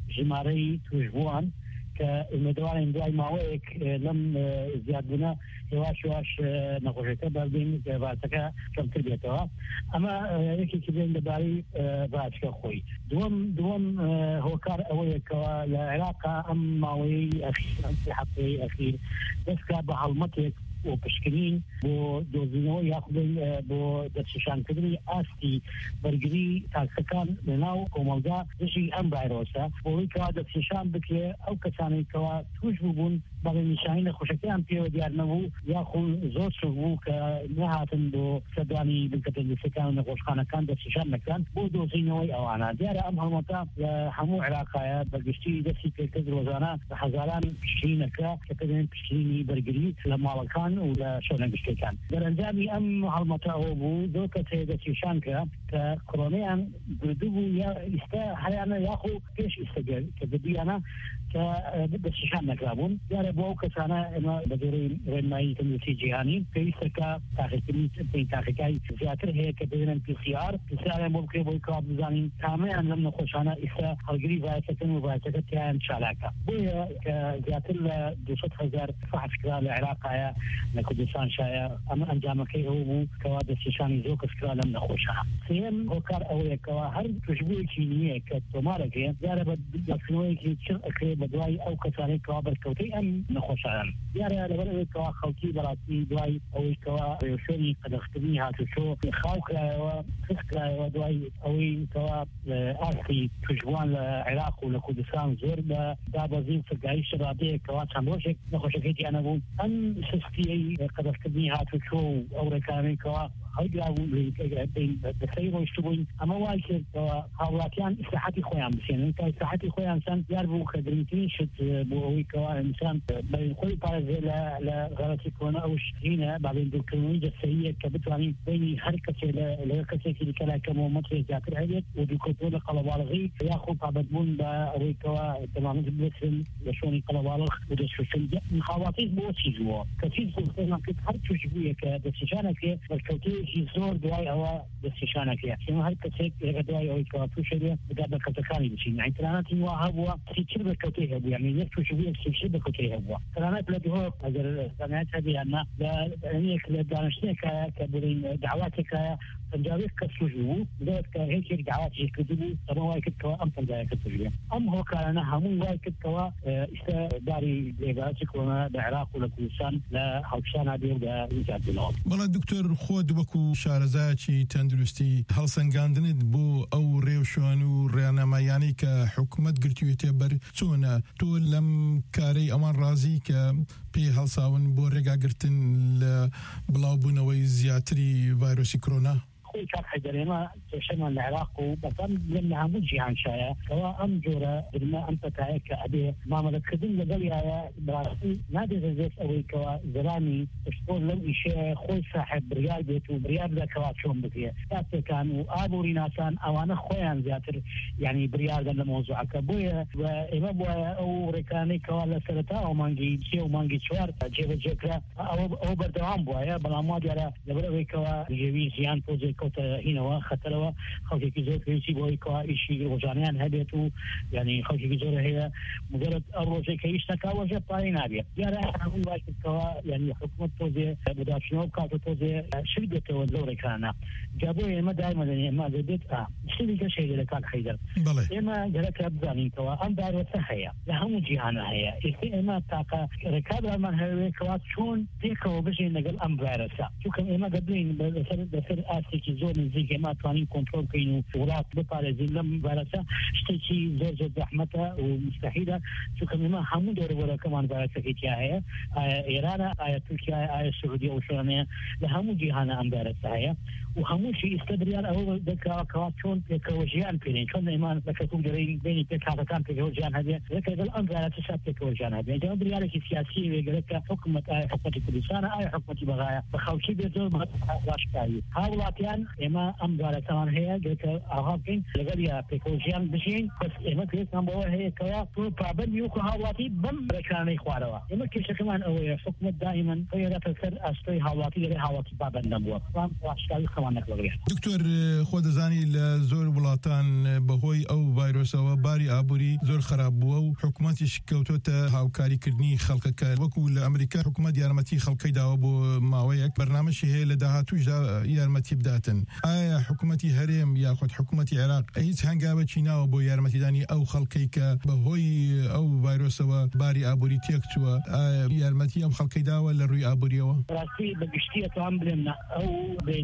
ژمارەی توشبووان کە ئێمەدوارین دوای ماوەیەک لەم زیادبوونە هێواش نەخۆشیەکە بەردین باسەکە کەمتر بێتەوە. ئەمە یەکێکی بێن لەبارەی باسکە خۆی. دووەم هۆکار ئەوەیەکەوە لە عێراقا ئەم ماوەیەی ئەخیر ئەم سێ هەفتەیەی ئەخیر دەستکا بە هەڵمەتێک بۆ پشکنین بۆ دۆزینەوە یاخودن بۆ دەستشانکردنی ئاستی بەرگری تاکسەکان لەناو کۆمەڵگا دژی ئەم ڤایرۆسە بۆی کەوا دەستشان بکرێ ئەو کەسانێکەوە توش بوون بەڵێ نیشانەی نەخۆشەکەیان پێوە دیار نەبوو یاخۆ زۆر سوک بوو کە نەهاتن بۆ سەردانی بنکەتە لیستەکان و نەخۆشخانەکان دەستنیشان نەکران بۆ دۆزینەوەی ئەوانە دیارە ئەم هەڵمەتە لە هەموو عێراقایە بەگشتی دەستی پێکرد ڕۆژانە بە هەزاران پشتینەکە کە پێدەن پشتینی بەرگری لە ماڵەکان و لە شوێنەگشتەکان دەرەنجامی ئەم هەڵمەتە ئەوە بوو زۆر کەس هەیە دەستنیشان کرا کە کۆرۆنەیان بردوو بوو یا ئیستا هەیانە یاخۆ پێش ئیستەگەر کە بردویانە کە دەستنیشان نەکرابوون دیارە بۆ ئەو کەسانە ئێمە بە دەوری ڕێنمایی تەندروستی جیهانی پێویستەکە تاقیکردنی تاقیکای زیاتر هەیە کە دەبێنن PCR بۆ بکرێ بۆی کات بزانین کامیان لەم نەخۆشانە ئیستا هەڵگری ڤایرۆسەکەن و ڤایرۆسەکە تیان چالاکە بۆیە کە زیاتر لە 200,000 فحص کرا لە عێراقایە لە کوردستان شایە ئەمە ئەنجامەکەی ئەوە بوو کەوا دەستنیشانی زۆر کەس کرا لەم نەخۆشانە سێم هۆکار ئەوەیەکەوە هەر توشبوویەکی نییە کە تۆمارەکەیە دیارە بە دەستنەوەیەکی چ ئەکرێ بە دوای ئەو کەسانەی کەوا بەرکەوتەی ئەم نەخۆشانن دیارە لەبەر ئەوەیەکەوە خەڵکی بەڕاستی دوای ئەوەی کەوا ڕێوشێنی قەدەغکردنی هاتوچۆ خاو کرایەوە خست کرایەوە دوای ئەوەی کەوا ئاستی توشبووان لە عێراق و لە کوردستان زۆر بە دابەزین فرگایی شەرابەیە کەوا چەند ڕۆژێک نەخۆشەکەی تیانە بوو ئەم سستیەی قەدەغکردنی هاتوچۆ و ئەو ڕێکانەی کەوا بەسەری ڕۆیشت بووین ئەمە وای کردەوە هاوڵاتیان ئیسلاحاتی خۆیان بسێنن تا ئیسلاحاتی خۆیان چەند دیار بوو کە گرنگترین شت بۆ ئەوەی کەوا ئینسان بەین خۆی پارێزێ لە غەڵەتی کۆنا ئەو شتینە باڵێن دوورکردنەوەی جەستەییە کە بتوانین بینی هەر کەسێ لە کەسێکی دیکە لای کەمەوە مەترێک زیاتر هەبێت و دوورکردنەوە لە قەڵەباڵغی یاخۆ پابەتبوون بە ئەوەی کەوا دەمانەت بێتن لە شوێنی قەڵەباڵغ و دەستشوشن هاوڵاتی بۆ چیز بووە کە چیز بوو کرد هەر توش بوویە کە دەستنیشانەکێ بەرکەوتەیەکی زۆر دوای ئەوە دەستنیشانەکەیە ئێمە هەر کەسێک لەگە دوای ئەوەی کەوا تووشە بێ بدا بەرکەوتەکانی بچین ئەیترانەتی وا هەبووە سیچر بەرکەوتەی هەبوو یعنی یەک تووشە بوو سیچر بەرکەوتەی هەبووە تەنانەت لە دهۆ ئەگەر زانایەت هەبێ یاننا لە لە دانیشتێکایە کە بڵین داواتێکایە پەنجاوێک کەس توش بوو بدەوێت کە هیچێک داواتی کردو بوو ئەمە وای کردکەوە ئەم پەنجاوێکە توش بێ ئەم هۆکارانە هەموو وای کردکەوە ئیستا داری لێباراتی کۆنا لە عێراق و لە کوردستان لە هەڵکشانە بێ و لە ویزارەوە بەڵام دکتۆر خۆت وەکو شارەزایەکی تەندروستی هەڵسەنگاندنت بۆ ئەو ڕێوشۆن و ڕێنەمایانی کە حکوومەت گرتوویەتێ بەر چۆنە تۆ لەم کارەی ئەمان ڕازی کە پێی هەڵساون بۆ ڕێگاگرتن لە بڵاوبوونەوەی زیاتری ڤایرۆسی کۆرۆنا خۆی کات حەیدەرێمە کێشەمان لە عێراق و بەڵام لە هەموو جیهان شایە کەوا ئەم جۆرە درمە ئەم پەتایە کە ئەبێ مامەلەکردن لەگەڵیایە بەڕاستی نادێتە دەست ئەوەی کەوا زەرانی پشتۆر لەو ئیشەیە خۆی ساحب بڕیار بێت و بڕیار بدە کەوا چۆن بکرێ کاتێکان و ئابووری ناسان ئەوانە خۆیان زیاتر یعنی بڕیار دەن لە مۆزوعەکە بۆیە ئێمە بووایە ئەو ڕێکانەی کەوا لە سەرەتا ئەو مانگی سێ و مانگی چوار جێبەجێکرا ئەو بەردەوام بووایە بەڵام وا دیارە لەبەر ئەوەی کەوا ژێوی زیان پۆزێک کەوتە هینەوە خەتەرەوە خەڵکێکی زۆر پێویستی بۆی کەوا ئیشی ڕۆژانەیان هەبێت و یعنی خەڵکێکی زۆر هەیە مجرد ئەو ڕۆژێک کە ئیش نەکا وەژە پارەی نابێت دیارە هەموو وای کردکەوە یعنی حکوومەت تۆزێ بەداشتنەوە بکات و تۆزێ شوی دێتەوە لەو ڕێکانە جا بۆ ئێمە دایمە دەنێ ئێمە دەبێت شتی کە شەی لە کاک حەیدەر ئێمە گەرەکە بزانینکەوە ئەم ڤایرۆسە هەیە لە هەموو جیهانە هەیە ئێستا ئێمە تاقە ڕێکابرامان هەیەکەوە چۆن پێکەوە بژین لەگەڵ ئەم ڤایرۆسە چونکە ئێمە دەبین بەسەر ئاستێکی زۆر نزیک ئێمە توانین کۆنترۆل بکەین و وڵات بپارێزین لەم ڤایرۆسە شتێکی زۆر زۆر زەحمەتە و مستەحیلە چونکە ئێمە هەموو دەوروبەرەکەمان ڤایرۆسەکەی تیا هەیە ئایا ئێرانە ئایا تورکیایە ئایا سعودیە و شوێنەیە لە هەموو جیهانە ئەم ڤایرۆسە هەیە و هەمووشی ئێستا بریان ئەوە دەکەوە چۆن پێکەوە ژیان پێێن چۆن ئێمان بەکەتوم دەڕین بینی پێکاتەکان پێکەوە ژیان هەبێ لەگەڵ ئەم ڤایرۆسە پێکەوە ژیان هەبێ ئەو بریارێکی سیاسی وێگەرەکە حکوومەت ئایا حکوومەتی کوردستانە ئایا حکوومەتی بەغایە بە خەڵکی بێت زۆر باشکاری هاوڵاتیان ئێمە ئەم ڤایرۆسەمان هەیە گەرەکە ئاها بکەین لەگەڵ یا پێکەوە ژیان بژین بەس ئێمە پێویستمان بەوە هەیە کەوا تۆ پابەندی وەکو هاوڵاتی بەم ڕێکانەی خوارەوە ئێمە کێشەکەمان ئەوەیە حکوومەت دائیمەن خۆیەداتە سەر ئەستۆی هاوڵاتی لەبێ هاوڵاتی پابەند نەبووە باشکاری خەمان نەکڵێت دکتۆر خۆ دەزانی لە زۆر وڵاتان بەهۆی ئەو ڤایرۆسەوە باری ئابووری زۆر خراپ بووە و حکوومەتیش کەوتۆتە هاوکاریکردنی خەڵکەکە وەکو لە ئەمریکا حکوومەت یارمەتی خەڵکەی داوە بۆ ماوەیەک بەرنامەشی هەیە لە داهاتووشدا یارمەتی بداتن ئایا حکوومەتی هەرێم یاخود حکوومەتی عێراق هیچ هەنگاوێکی ناوە بۆ یارمەتیدانی ئەو خەڵکەی کە بەهۆی ئەو ڤایرۆسەوە باری ئابووری تێکچووە یارمەتی ئەم خەڵکەی داوە لە ڕووی ئابووریەوە ڕاستی بەگشتیە تام بڵێن ئەو بین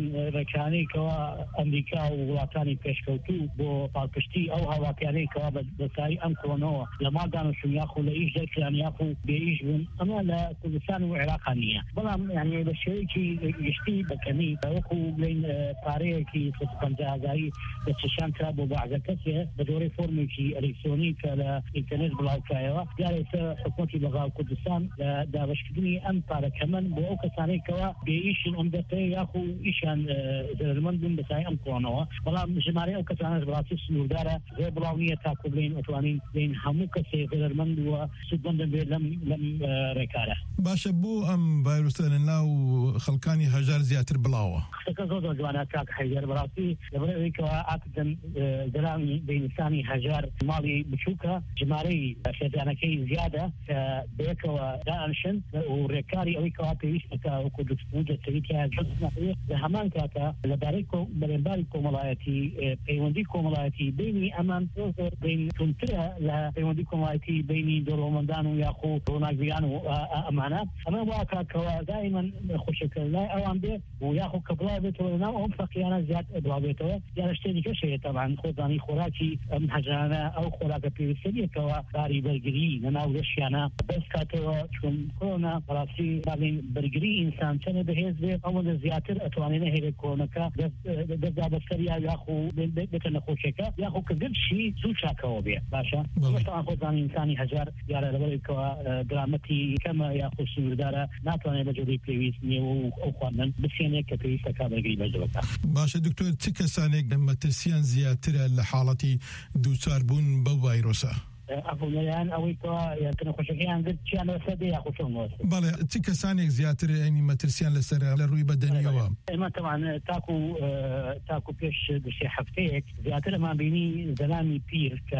هواکانی که امریکا و وڵاتانی پێشکەوتوو بۆ پاڵپشتی ئەو هاواکانەی کەوا بەسایی ئەم کۆنەوە لە ماڵ دانیشتون یاخو لە ئیش دەرکران یاخو بێئیش بوون ئەمە لە کوردستان و عێراق نییە بەڵام یعنی بە شێوەیەکی گشتی بەکەمی وەکو بڵین پارەیەکی 50,000 بە چشان کرا بۆ بەعزە کەسێ بە دۆرەی فۆرمێکی ئەلکترۆنی کە لە ئینتەرنێت بڵاوکایەوە دیارە ئێستا حکوومەتی بەغاو کوردستان لە دابەشکردنی ئەم پارەکەمەن بۆ ئەو کەسانەی کەوا بێئیشن ئەم دەستەیە یاخو ئیشان زەرمەند بوون بەسای ئەم کۆنەوە بەڵام ژمارەی ئەو کەسانەش بەڕاستی سنووردارە زۆر بڵاو نییە تاکو بڵین ئەتوانین بڵین هەموو کەسێک زەرمەند وە سودمەندن بێت لەم ڕێکارە باشە بۆ ئەم ڤایرۆسە لە ناو خەڵکانی هەژار زیاتر بڵاوە شتەکە زۆر جوانە کاک حەیدەر بەڕاستی لەبەرەوەیکەوە ئاکدن دەرامی بینستانی هەژار ماڵی بچووکە ژمارەی شێتانەکەی زیادە کە بەیەکەوە دانشن و ڕێکاری ئەوەی کەوا پێویستەکە وەکو دەستەویتیان لە هەمان کاتە لەبارەی بەرەمباری کۆمەڵایەتی پەیوەندی کۆمەڵایەتی بینی ئەمان زۆر بین تونترە لە پەیوەندی کۆمەڵایەتی بینی دەوڵەمەندان و یاخو ڕۆناگریان و ئەمانە ئەمە وا کاکەوە دائیمەن خۆشەکردنای ئەوان بێ و یاخو کە بڵاو بێتەوە لەناو ئەم فەقیانە زیاد بڵاو بێتەوە یان شتێکی کەشەیە تەمان خۆزانی خۆراکی ئەم هەژارانە ئەو خۆراکە پێویستەکەوە باری بەرگری لەناو لەشیانە بەس کاتەوە چون کۆنا بەڕاستی باڵین بەرگری ئینسان چەنە بەهێز بێ ئەوەندە زیاتر ئەتوانێنە هێرە کۆنەکە دەستدا بەسەریا یاخو بێتە نەخۆشیەکە یاخو کە گرشی زوو چاکەوە بێ باشە بەستان خۆزانی ئینسانی هەژار دیارە لەبەرێکەوە درامەتی کەمە یاخو سنووردارە ناتوانێت بە جۆرەی پێویست نیێوە و ئەو خواردن بسێنێک کە پێویستەکە بەرگری بەجەوەکە باشە دکتۆر چ کەسانێک مەترسیان زیاترە لە حاڵەتی دووچاربوون بەو ڤایرۆسە ئەفڵیان ئەوەی تۆ یانتە خۆشەکەیان گرت چیان لەسەر دێ یاخو چۆنەوەست بەڵێ چ کەسانێک زیاتر ئەنی مەترسیان لەسەر لە ڕووی بەدەنیەوە ئێمە تەمان تاکو پێش دوسێ هەفتەیەک زیاتر ئەمان بینی زەلامی پیر کە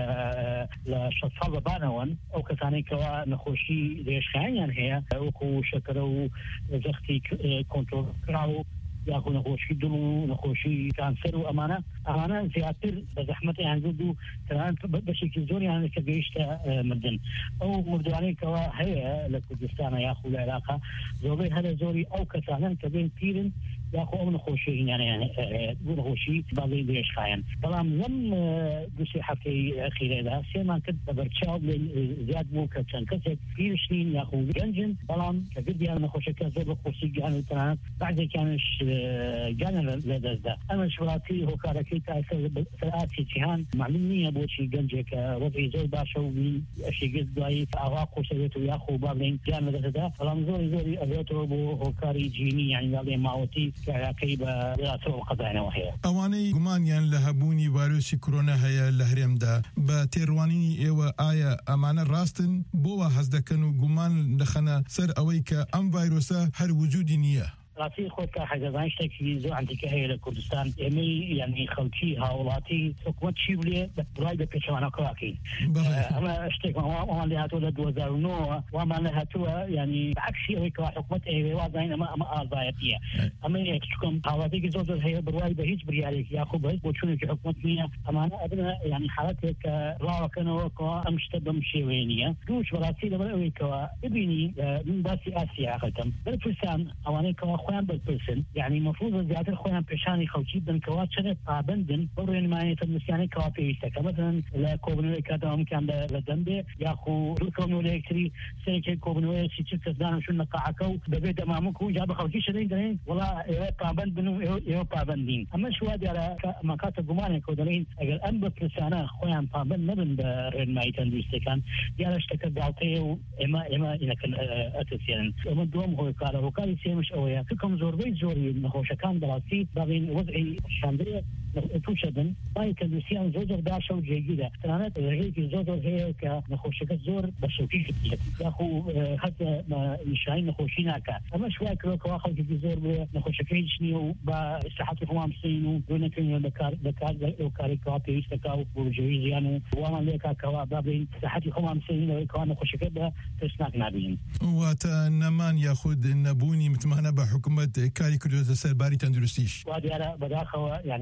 لە 60 ساڵ بەبانەوەن ئەو کەسانێکەوە نەخۆشی درێژخاییان هەیە وەکو شەکرە و زەختی کۆنترۆلکرا و یاخو نەخۆشی دڵ و نەخۆشی کانسەر و ئەمانە زیاتر بە زەحمەتیان گرت و تەنانەت بەشێکی زۆریان کە گەیشتە مردن ئەو مردوانەیەکەوە هەیە لە کوردستانە یاخو لە عێراقا زۆربەی هەرە زۆری ئەو کەسانن کە بین پیرن یاخو ئەو نەخۆشییانیان نەخۆشی باڵی درێژخایەن بەڵام لەم دوسێ هەفتەی ئەخیرەدا سێمان کرد بە بەرچاو زیاد بوو کە چەند کەسێک پیرشتین یاخو گەنجن بەڵام کە گردیان نەخۆشەکە زۆر بە خۆشی گیان و تەنانەت بەعزێکیانش گیانە لە دەستدا ئەمە شوڵاتی هۆکارەکەی تا سەرعاتی جیهان معلوم نییە بۆچی گەنجێکە وەزعی زۆر باشە و ئەشێگرت دوایی ئاوا خۆشەوێت و یاخو باڵێن گیان لە دەستدا بەڵام زۆری ئەبێتەوە بۆ هۆکاری جینی یعنی باڵێ ماوەتی کەراکەی بە وڵاتەوە قەزانەوە هەیە ئەوانەی گومانیان لە هەبوونی ڤایرۆسی کۆرۆنا هەیە لە هەرێمدا بە تێڕوانینی ئێوە ئایا ئەمانە ڕاستن بۆوە هەست دەکەن و گومان دەخەنە سەر ئەوەی کە ئەم ڤایرۆسە هەر وجودی نییە ڕاستی خۆت کە حەجەزان شتێکی زۆر ئەنتیکە هەیە لە کوردستان ئێمەی یعنی خەڵکی هاوڵاتی حکوومەت چی بڵێ بەڕای بە پێچەوانەکەواکەین ئەمە شتێک ئەوان لێ هاتووە لە 2009 وامان لە هاتووە یعنی عکسی ئەوەی کەوا حکوومەت ئێوێ وازاین ئەمە ئازایەتیە ئەمە چکم هاوڵاتێکی زۆر هەیە بڕای بە هیچ بریارێک یاخو بە هیچ بۆ چونێکی حکوومەت نییە ئەمانە ئەبنە یعنی حالەتێک کە ڕاوەکەنەوە کەوا ئەم شتە بەم شێوەیە نییە دووش بەڕاستی لەبەر ئەوەی کەوا ببینی من باسی ئاسیا ئاخەکەم بەرپرسان ئەوانەی کەوا خۆیان بەرپرسن یعنی مەفروض زیاتر خۆیان پێشانی خەڵکی بن کەوا چەندێک پابندن بۆ ڕێنمایەتە نووسیانەی کەوا پێویستەکە مەسەڵەن لە کۆبنەوەی کاتەوەمکان لە دەمبێ یاخو ڕووکەونەوە لە یەکتری سەرێکی کۆبنەوەیەکی چ کەسدانشون لە قاعەکە و بەبێت دەمامک و جا بە خەڵکی شەدەین دەڵێن وڵا ئێوە پابند بن و ئێوە پابندین ئەمە شوا دیارە مەکاتە گومانێکەوە دەڵێن ئەگەر ئەم بەرپرسانە خۆیان پابند نەبن بە ڕێنمایی تەندروستیەکان دیارە شتەکە داڵتەیە و ئێمە ئینەکەن ئەتەسێنن ئەمە دووەم هۆکارە هۆکاری سێمش ئەوەیە کەم زۆربەی زۆری نەخۆشەکان بەڕاستی باڵین وەزعی شاندرێ تووشەدن بای تەندروستیان زۆر باشە و جێگیرە تەنانەت ڕێگەیەکی زۆر هەیە کە نەخۆشەکە زۆر بە شەوکی یاخو هەتا نیشانی نەخۆشی ناکات ئەمە شوای کڕۆکەوە خەڵکی زۆر بێ نەخۆشەکە هیچ نییە و بە ئیسراحەتی خۆمان بسەین و دوێ نەکەین بەکار ئەو کارێکەوە پێویستەکە و بۆژەوی ژیان و وامان لێکاکەوە بابین ئیسراحەتی خۆمان بسەین ئەوەی کەوا نەخۆشەکە بە ترسناک نابین واتە نەمان یاخود نەبوونی متمانە بە حکوومەت کاری کردوێتە سەرباری تەندروستیش وا دیارە بەداخەوە یعنی مانێ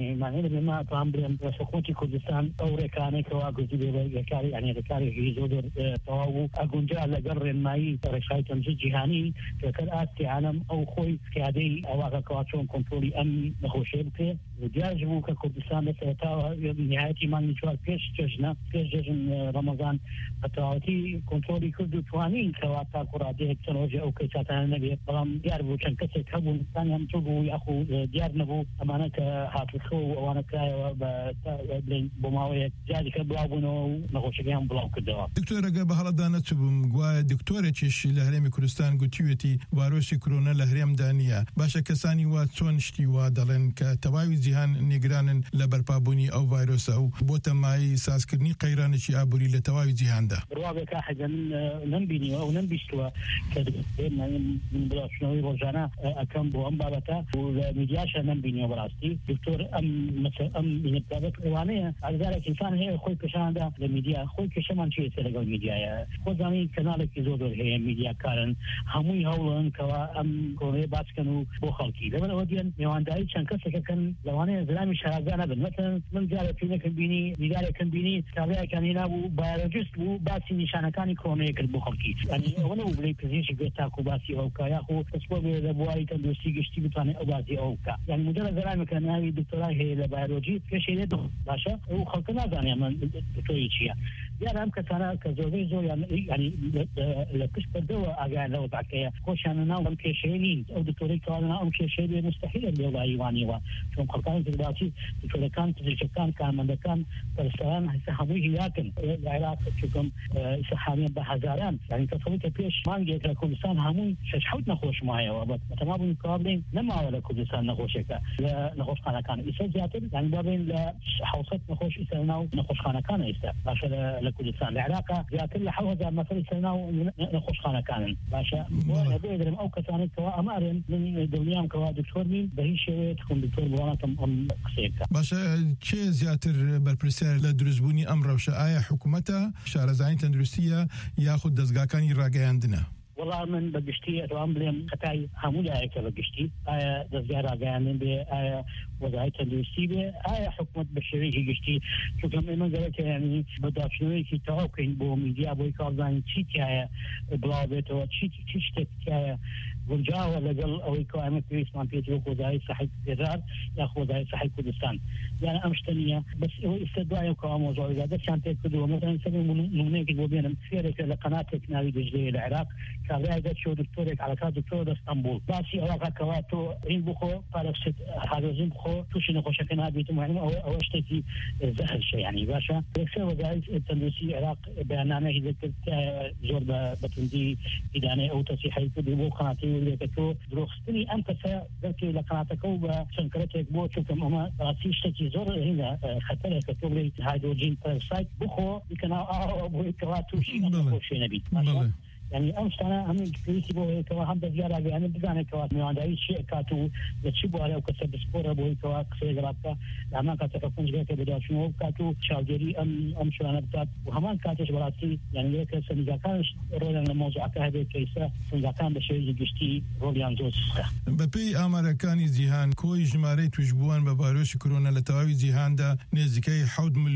لما طعم بسقوط كردستان أو ركاني كواجد بكاري يعني ركاري يزود تواو أجنجا لجر ماي رشاي تمزج جهاني كالآت عالم أو خوي كادي أو كواتشون كنترولي أم نخوشيبك ودياجبو ككردستان لسيتاو نهاية ما نشوار بيش ججن رمضان التواتي كنترولي كردو توانين كواتا كرادي هكسنوجي أو كيساتان نبي بلام دياربو كان كسر كابو ثاني هم تبو يأخو ديار نبو أمانة هاتلخو وأنا كاي بماوية جادي كبلابونو نخوشيهم بلاو كدوا دكتور أجاب هلا تبم جوا دكتورة تش لهرم كردستان قتيوتي فيروس كورونا لهرم دانية باشا كساني واتون شتي وادلن كتواوي جهان نجران لبربابوني أو فيروس أو بوتماي ساسكرني قيران شي أبوري لتواوي جهان ده روابك حاجة ننبيني أو ننبيشتوا كدكتورنا من بلاشنوي روجانا أكم بوهم بابتا وميدياشا ننبيني وبراستي دكتور مثلا من البابت قوانية على ذلك إنسان هي خوي كشان ده الميديا خوي كشمان شيء سرقوا الميديا خذاني كنالك يزودوا هي ميديا كارن هموي هولن كوا كوري باسكنو بوخالكي لما وديان نيوان داي كان كسر كان لواني زلامي شهادانا مثلا من جالة فينا كنبيني ميديا كنبيني تابع كان هنا بيولوجيست باسي نشانة كان كوني كالبوخالكي يعني وانا بلي بزيش بيتاكو باسي أو كا ياخو تسبب لبواي تندوسي قشتي بتواني أو باسي أو كا يعني مجرد زلامي كان هاي دكتوراه هي لبيولوجي كشيء يدو باشا وخلقنا زاني من دكتوري شيا يعني هم كتانا كزوجي زو يعني لكش بدوا أجان لو بعكيا خوشنا ناو كشيء أو دكتوري كارنا أو كشيء مستحيل اللي هو أيواني وا شون خلقنا تبعتي دكتور كان تجيكان كان من كان برسالان هسه لكن العراق شكم سحامين بهزاران يعني تصوري كبيش ما نجيك لكردستان همون شحوتنا خوش معايا وابد تمام المقابلين لما ولا كردستان نخوشك نخوش خانه كان إسا زيادة يعني بابين لحوصت نخوش إساناو نخوش خانه كان إسا باشا لكردستان العراق زيادة لحوزة مثل إساناو نخوش خانه كان باشا وانا بيدرم أو كتاني كوا أمارن من دوليان كوا دكتور مين بهي شوية تكون دكتور بواناتم قصيكا باشا چه زیاتر برپرسیار لدروزبونی ئەم ڕەوشە ئایا حکوومەتە شارەزانی تەندروستیە یاخود دەستگاکانی ڕاگەیاندنە؟ والله من بقشتي أتوام بليم قطعي همولا هيك بقشتي دزجار عجانين بي وضعي تندوستي بي حكومة بشريكي قشتي شو كم إيمان قلت يعني بدافشنوي كي تاوكين بو ميديا بو يكارزاني تشي تيايا بلابتو تشي تشتك تيايا ونجاوة لقل أو يكو أمك ريسمان بيتو وضعي صحي كرار ياخو وضعي صحي كردستان يعني أمشتنية بس هو استدعي وكو موضوع إذا كان تكدو مثلا سبب نمونيك بوبينا سيرك لقناتك ناوي دجلي العراق كابراي ده شو دكتورك على كذا دكتور اسطنبول باسي أوقات كواتو رين بخو فارست هذا زين بخو توش نخوشكن هذه تمهم أو اشتكي زهر شيء يعني باشا لكسر وزارة التندوسي العراق بأننا إذا كنت زور بتندي إدانة أو تصحيح كده قناتي ولا كتو دروختني أنت ذكي لقناتك وشنكرتك بو شوكم أما راسي اشتكي زور هنا خطر كتو لي هيدروجين بيروكسيد بخو يمكن أو كواتو شيء نخوش نبي يعني أمس أنا هم كريسي بوه كوا هم بزيارة يعني بزانة كوا من عندي شيء كاتو يشبه على وكسب سبورة بوه كوا كسر جرابك لما كاتفقون جرا كبدا شنو كاتو شاودري أم شو أنا بتاعت وهمان كاتش براسي يعني ليك سنجاكان رول الموضوع كهذا كيسة سنجاكان بشيء جشتي رول ينزوس ببي أمريكاني جيهان كوي جماري تجبوان بفيروس كورونا لتواوي جيهان دا نزكي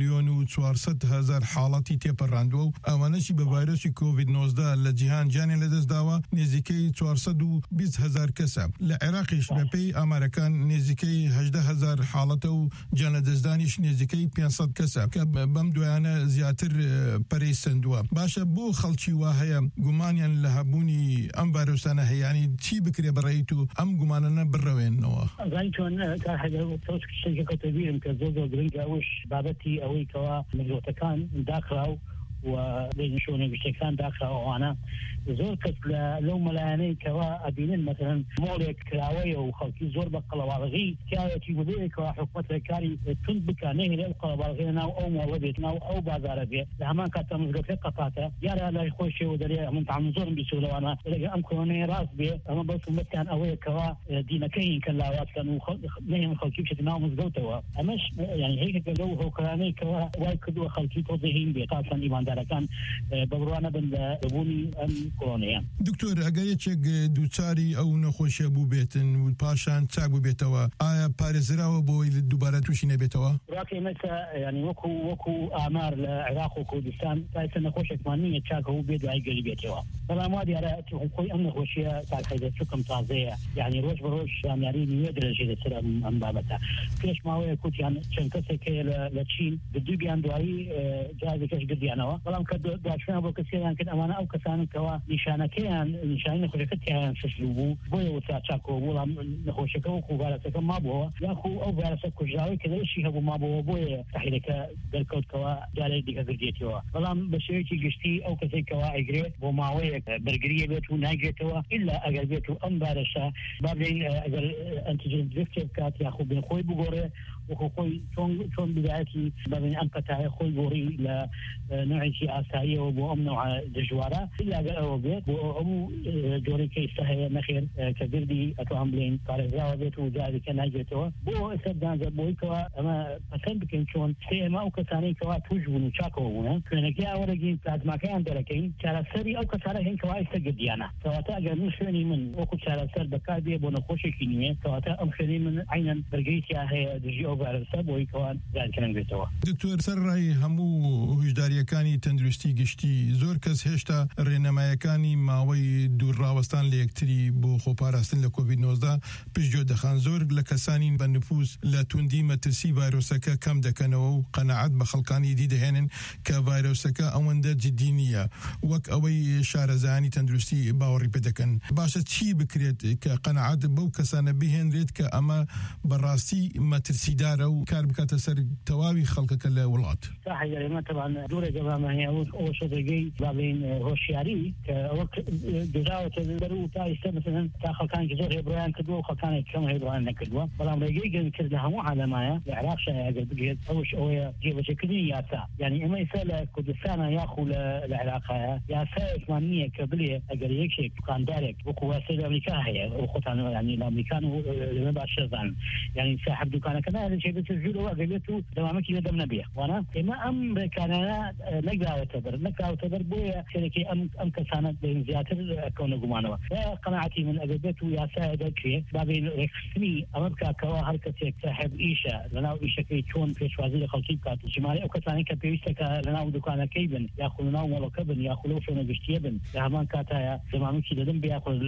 1,400,000 حالاتي تبرندو أمانشي بفيروس كوفيد 19 جهان جاني لدز داوا نزيكي 420,000 كسب لعراقيش ببي أمريكان نزيكي 18,000 حالته جان لدزدانيش نزيكي 500 كسب بمدوانا زياتر بريسندوا باشا بو خلشي واهيا قمانيا لهبوني أم فيروسانا هي يعني تي بكري بريتو أم قماننا بروين نوا غايتون كاحد توسك الشركة كتبير كزوزو درينجا وش بابتي أوي كوا مجوتكان داخراو وبين شوني بشكل داخل وانا زور كتلا لو ملاني كوا أبين مثلا مولك كراوي وخلقي زور بقلوارغي كايتي وذيك وحكومة كاري تنبك نهر القلوارغينا أو مولدتنا أو بازاربية لهمان كانت مزقفة قطاتا يارا لا يخوشي ودري من تعمل زور بيسولو وانا لقى أمكوني راس بيه أما بس مكان أوي كوا دينكين كلاوات كانوا نهر خلقي بشكل مزقوتوا أمش يعني هيك لو هو كراني كوا واي كدوا خلقي توضيهين بيه قاسا إيمان خزمەتگوزارەکان بەڕوانە بن لە بوونی ئەم کۆرۆنەیە. دکتۆر ئەگەر یەکێک دووچاری ئەو نەخۆشیە بوو بێتن و پاشان چاک بوو بێتەوە ئایا پارێزراوە بۆی دووبارە تووشی نەبێتەوە؟ ڕاکەی مەسە ینی وەکو ئامار لە عێراق و کوردستان تایسە نەخۆشێکمان نییە چاکە و بێ دوای گەری بێتەوە. بەڵام وا دیارە خۆی ئەم نەخۆشیە تاقیدە چووکم تازەیە یعنی ڕۆژ بە ڕۆژ زانیاری نیوە دەرەژێ لەسەر ئەم بابەتە. پێش ماوەیە کوتیان چەند کەسێک هەیە لە چین دووبیان دوایی جازێکەش گردیانەوە بەڵام کە داچویان بۆ کەسێیان کرد ئەوانە ئەو کەسانن کەوا نیشانەکەیان نیشانی نەخۆشیەکە تیایان سەسلوو بوو بۆیە وتا چاکەوە بووڵام نەخۆشیەکە وەکو ڤایرەسەکە مابووەوە یاخو ئەو ڤایرەسە کوژراوی کە لەشی هەبوو مابووەوە بۆیە تحلیلەکە دەرکەوتکەوە جارێک دیکە گردێتەوە بەڵام بە شێوەیەکی گشتی ئەو کەسێکەوە ئەیگرێت بۆ ماوەیەک بەرگریە بێت و ناگرێتەوە ئیلا ئەگەر بێت و ئەم ڤایرەسە بابێن ئەگەر ئەنتیجن درفتێ بکات یاخو بێن خۆی بگۆڕێ وەکو خۆی چۆن بدایەتی بابێن ئەم پەتایە خۆی گۆڕی لە نوعێکی ئاساییەوە بۆ ئەم نوع دژوارە ئیلا ئەگەر ئەوە بێت بۆ ئەموو جۆرەی کەیسە هەیە نەخێر کە گردی ئەتوان بڵێن پارێزراوە بێت و جارێکە ناگرێتەوە بۆ ئێستا دانجە بۆی کەوا ئەمە پەسەند بکەین چۆن ئێمە ئەو کەسانەی کەوا توش بوون و چاکەوە بوون خوێنەکەی ئاوەرەگین پلازماکەیان دەرەکەین چارەسەری ئەو کەسانە هەین کەوا ئێستا گردیانە کەواتە ئەگەر من خوێنی من وەکو چارەسەر بەکار بێ بۆ نەخۆشێکی نیوێ کەواتە ئەم خوێنی من عینەن بەرگریتیا هەیە دژی ئەو ڤایرەسە بۆی کەوا جارکردن بێتەوە. دکتۆر سەرڕای هەموو هۆشداریەکانی تەندروستی گشتی زۆر کەس هێشتا ڕێنەمایەکانی ماوەی دوورڕاوەستان لە یەکتری بۆ خۆپاراستن لە کۆڤید-19 پشتگوێ دەخان زۆر لە کەسانی بە نفوس لە توندی مەترسی ڤایرۆسەکە کەم دەکەنەوە و قەنەعەت بە خەڵکانی دی دەهێنن کە ڤایرۆسەکە ئەوەندە جددی نییە وەک ئەوەی شارەزایانی تەندروستی باوەڕی پێ دەکەن. باشە چی بکرێت کە قەنەعەت بەو کەسانە بهێنرێت کە ئەمە بەڕاستی مەترسیدارە و کار بکاتە سەر تەواوی خەڵکەکە لە وڵات؟ ئێمە تەبان دوورێک دەبامە هەیە ئەوە شەدەگەی بابین هۆشیاری کە ئەوە گەزاوەتە دەر و تا ئێستا مەسەلەن تا خەڵکانی زۆر هێبڕیان کردووە و خەڵکانی کەم هێبڕیان نەکردووە بەڵام ڕێگەی گەنجکرد لە هەموو عالەمایە لە عێراق ئەگەر بگرێت ئەوش ئەوەیە جێبەجێکردنی یاسا یعنی ئەمە ئێستا لە کوردستانە یاخو لە عێراقایە یاسایەکمان نییە کە بڵێ ئەگەر یەکێک دوکاندارێک وەکو واسەی لە ئەمریکا هەیە ئەو خۆتان ینی لە ئەمریکان و لەمە باشتر زانن یعنی صاحب دوکانەکە نایە چێ بێت ژوورەوە ئەگەر بێت و دەوامەکی لەدەم نەبێ وانە ئێمە ئەم ڕێکانانە نەگراوەتە بەر بۆیە سێرەکەی ئەم کەسانە بین زیاتر ئەکەونە گومانەوە قەناعەتی من ئەگەر بێت و یاسایە دەکرێت بابین ڕێکخستنی ئەمە بکاتەوە هەر کەسێک صاحب ئیشە لەناو ئیشەکەی چۆن پێشوازی لە خەڵکی بکات ژمارەی ئەو کەسانی کە پێویستەکە لەناو دوکانەکەی بن یاخو لەناو مۆڵەکە بن یاخو لەو شوێنە گشتیە بن لە هەمان کاتایە زمانوکی دەدەم بێ یاخو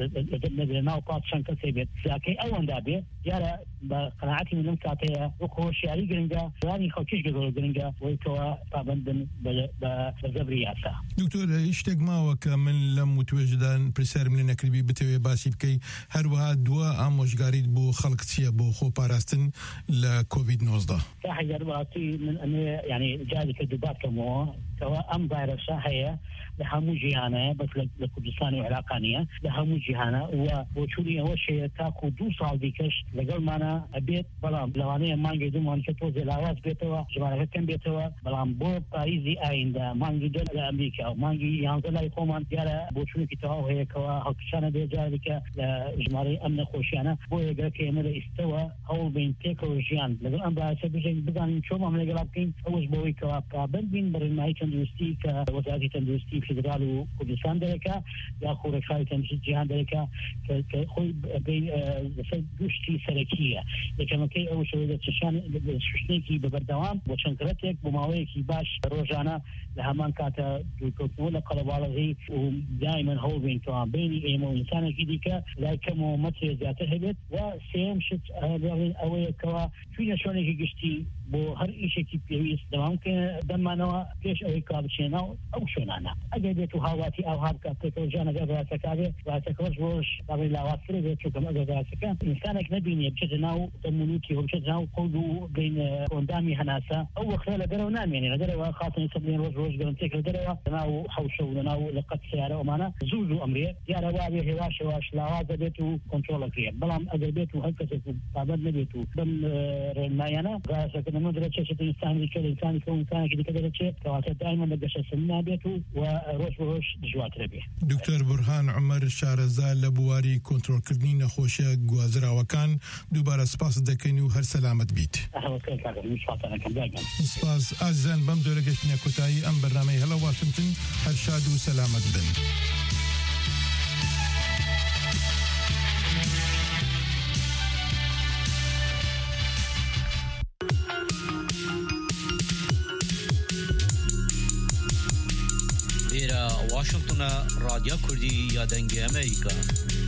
لەناو پاس چەند کەسێ بێت ساکەی ئەوەندا بێ دیارە بە قەناعەتی من لەم کاتەیە وەکو هۆشیاری گرنگە ڕانی خەڵکیش گرنگە وەیتەوە پابەندن بە زەبری یاسا. دکتۆر شتێک ماوە کە من لەم وتوێژدان پرسیارم لێ نەکردبی بتەوێ باسی بکەی هەروەها دووە ئامۆژگاریت بۆ خەڵک چییە بۆ خۆپاراستن لە کۆڤید-19 تا حەیدەر باسی من ئەمێ یعنی جارێکە دووباتکەمەوە کەوا ئەم ڤایرەسە هەیە لە هەموو جیهانەیە بەس لە کوردستان و عێراقانیە لە هەموو جیهانە و بۆ چوونی ئەوەشەیە تاکو 2 ساڵ دیکەش لەگەڵمانە ئەبێت بەڵام لەوانەیە مانگی دوومان کە تۆزێ لاواز بێتەوە ژمارەکە کەم بێتەوە بەڵام بۆ پاییزی ئایندا مانگی دۆ لە ئەمریکا و مانگی 11 لای خۆمان دیارە بۆ چوونێکی تەواو هەیەکەوە هەڵکشانە بێ جارێکە لە ژمارەی ئەم نەخۆشیانە بۆ یەکەکە ئێمە لە ئیستەوە هەوڵ بین تێکەوە ژیان لەگەڵ ئەم باسە بژین بزانین چۆن ئەم لەگەڵا بکەین ئەوەش بەوەی کەوا پابەند بین بە ڕێنمایی تەندروستی کە وەزارەتی تەندروستی فیدرال و کوردستان دەرەکە یا خۆڕێکخراوی تەندروستی جیهان دەرەکە کە خۆی لەسەر دوشتی سەرەکیە یەکەمەکەی ئەو شەوەیە شوشتێکی بەبەردەوام بۆ چەند کڕەتێک بۆ ماوەیەکی باش ڕۆژانە لە هەمان کاتە دوورکەوتنەوە لە قەڵەباڵغی و دائما هەوڵ بین کەوا بینی ئێمە و ئینسانێکی دیکە لای کەمەوە مەترێ زیاتر هەبێت و سێم شت ئەوەیە کەوا چوینە شوێنێکی گشتی بۆ هەر ئیشێکی پێویست دەوامکە دەمانەوە پێش ئەوەی کا بچێنە و ئەو شوێنانە ئەگەر بێت و هاواتی ئاوها بکات پێکەوە ژیانەکە ڕاستەکە ڕاستەکەش ڕۆژ باڵی لاواتکرێ بێت چووکەم ئەگەر ڕاستەکە ئینسانێک نەبینێ بچێتە ناو دەمونوتی و بچێتە ناو قەڵ و بین ئۆندامی هەناسە ئەو وەختە لە دەرەوە نامێنێ لە دەرەوە خاتن سەبلێن ڕۆژ گەرمتێک لە دەرەوە لەناو حەوشە و لەناو لەقەت سیارە ئەمانە زوو ئەمرێ دیارە وابێ هێواش لاوازە بێت و کۆنترۆڵەکرێ بەڵام ئەگەر بێت و هەر کەسێک پابەند نەبێت و بەم ڕێنمایانە ڕاستەکە من درجة الإنسان كالإنسان كإنسان كذا درجة كواتا دائما بدش السنة بيته وروش دجوات ربيه. دكتور برهان عمر شارزا لبواري كنترول كردني نخوشة جوازرا وكان دوباره سپاس دكني وهر سلامت بيت. سپاس أزن بمدرجتنا كتاي أم برنامج هلا واشنطن هر شاد وسلامت بن. واشنطن راديو كردي يا دنگي أمريكا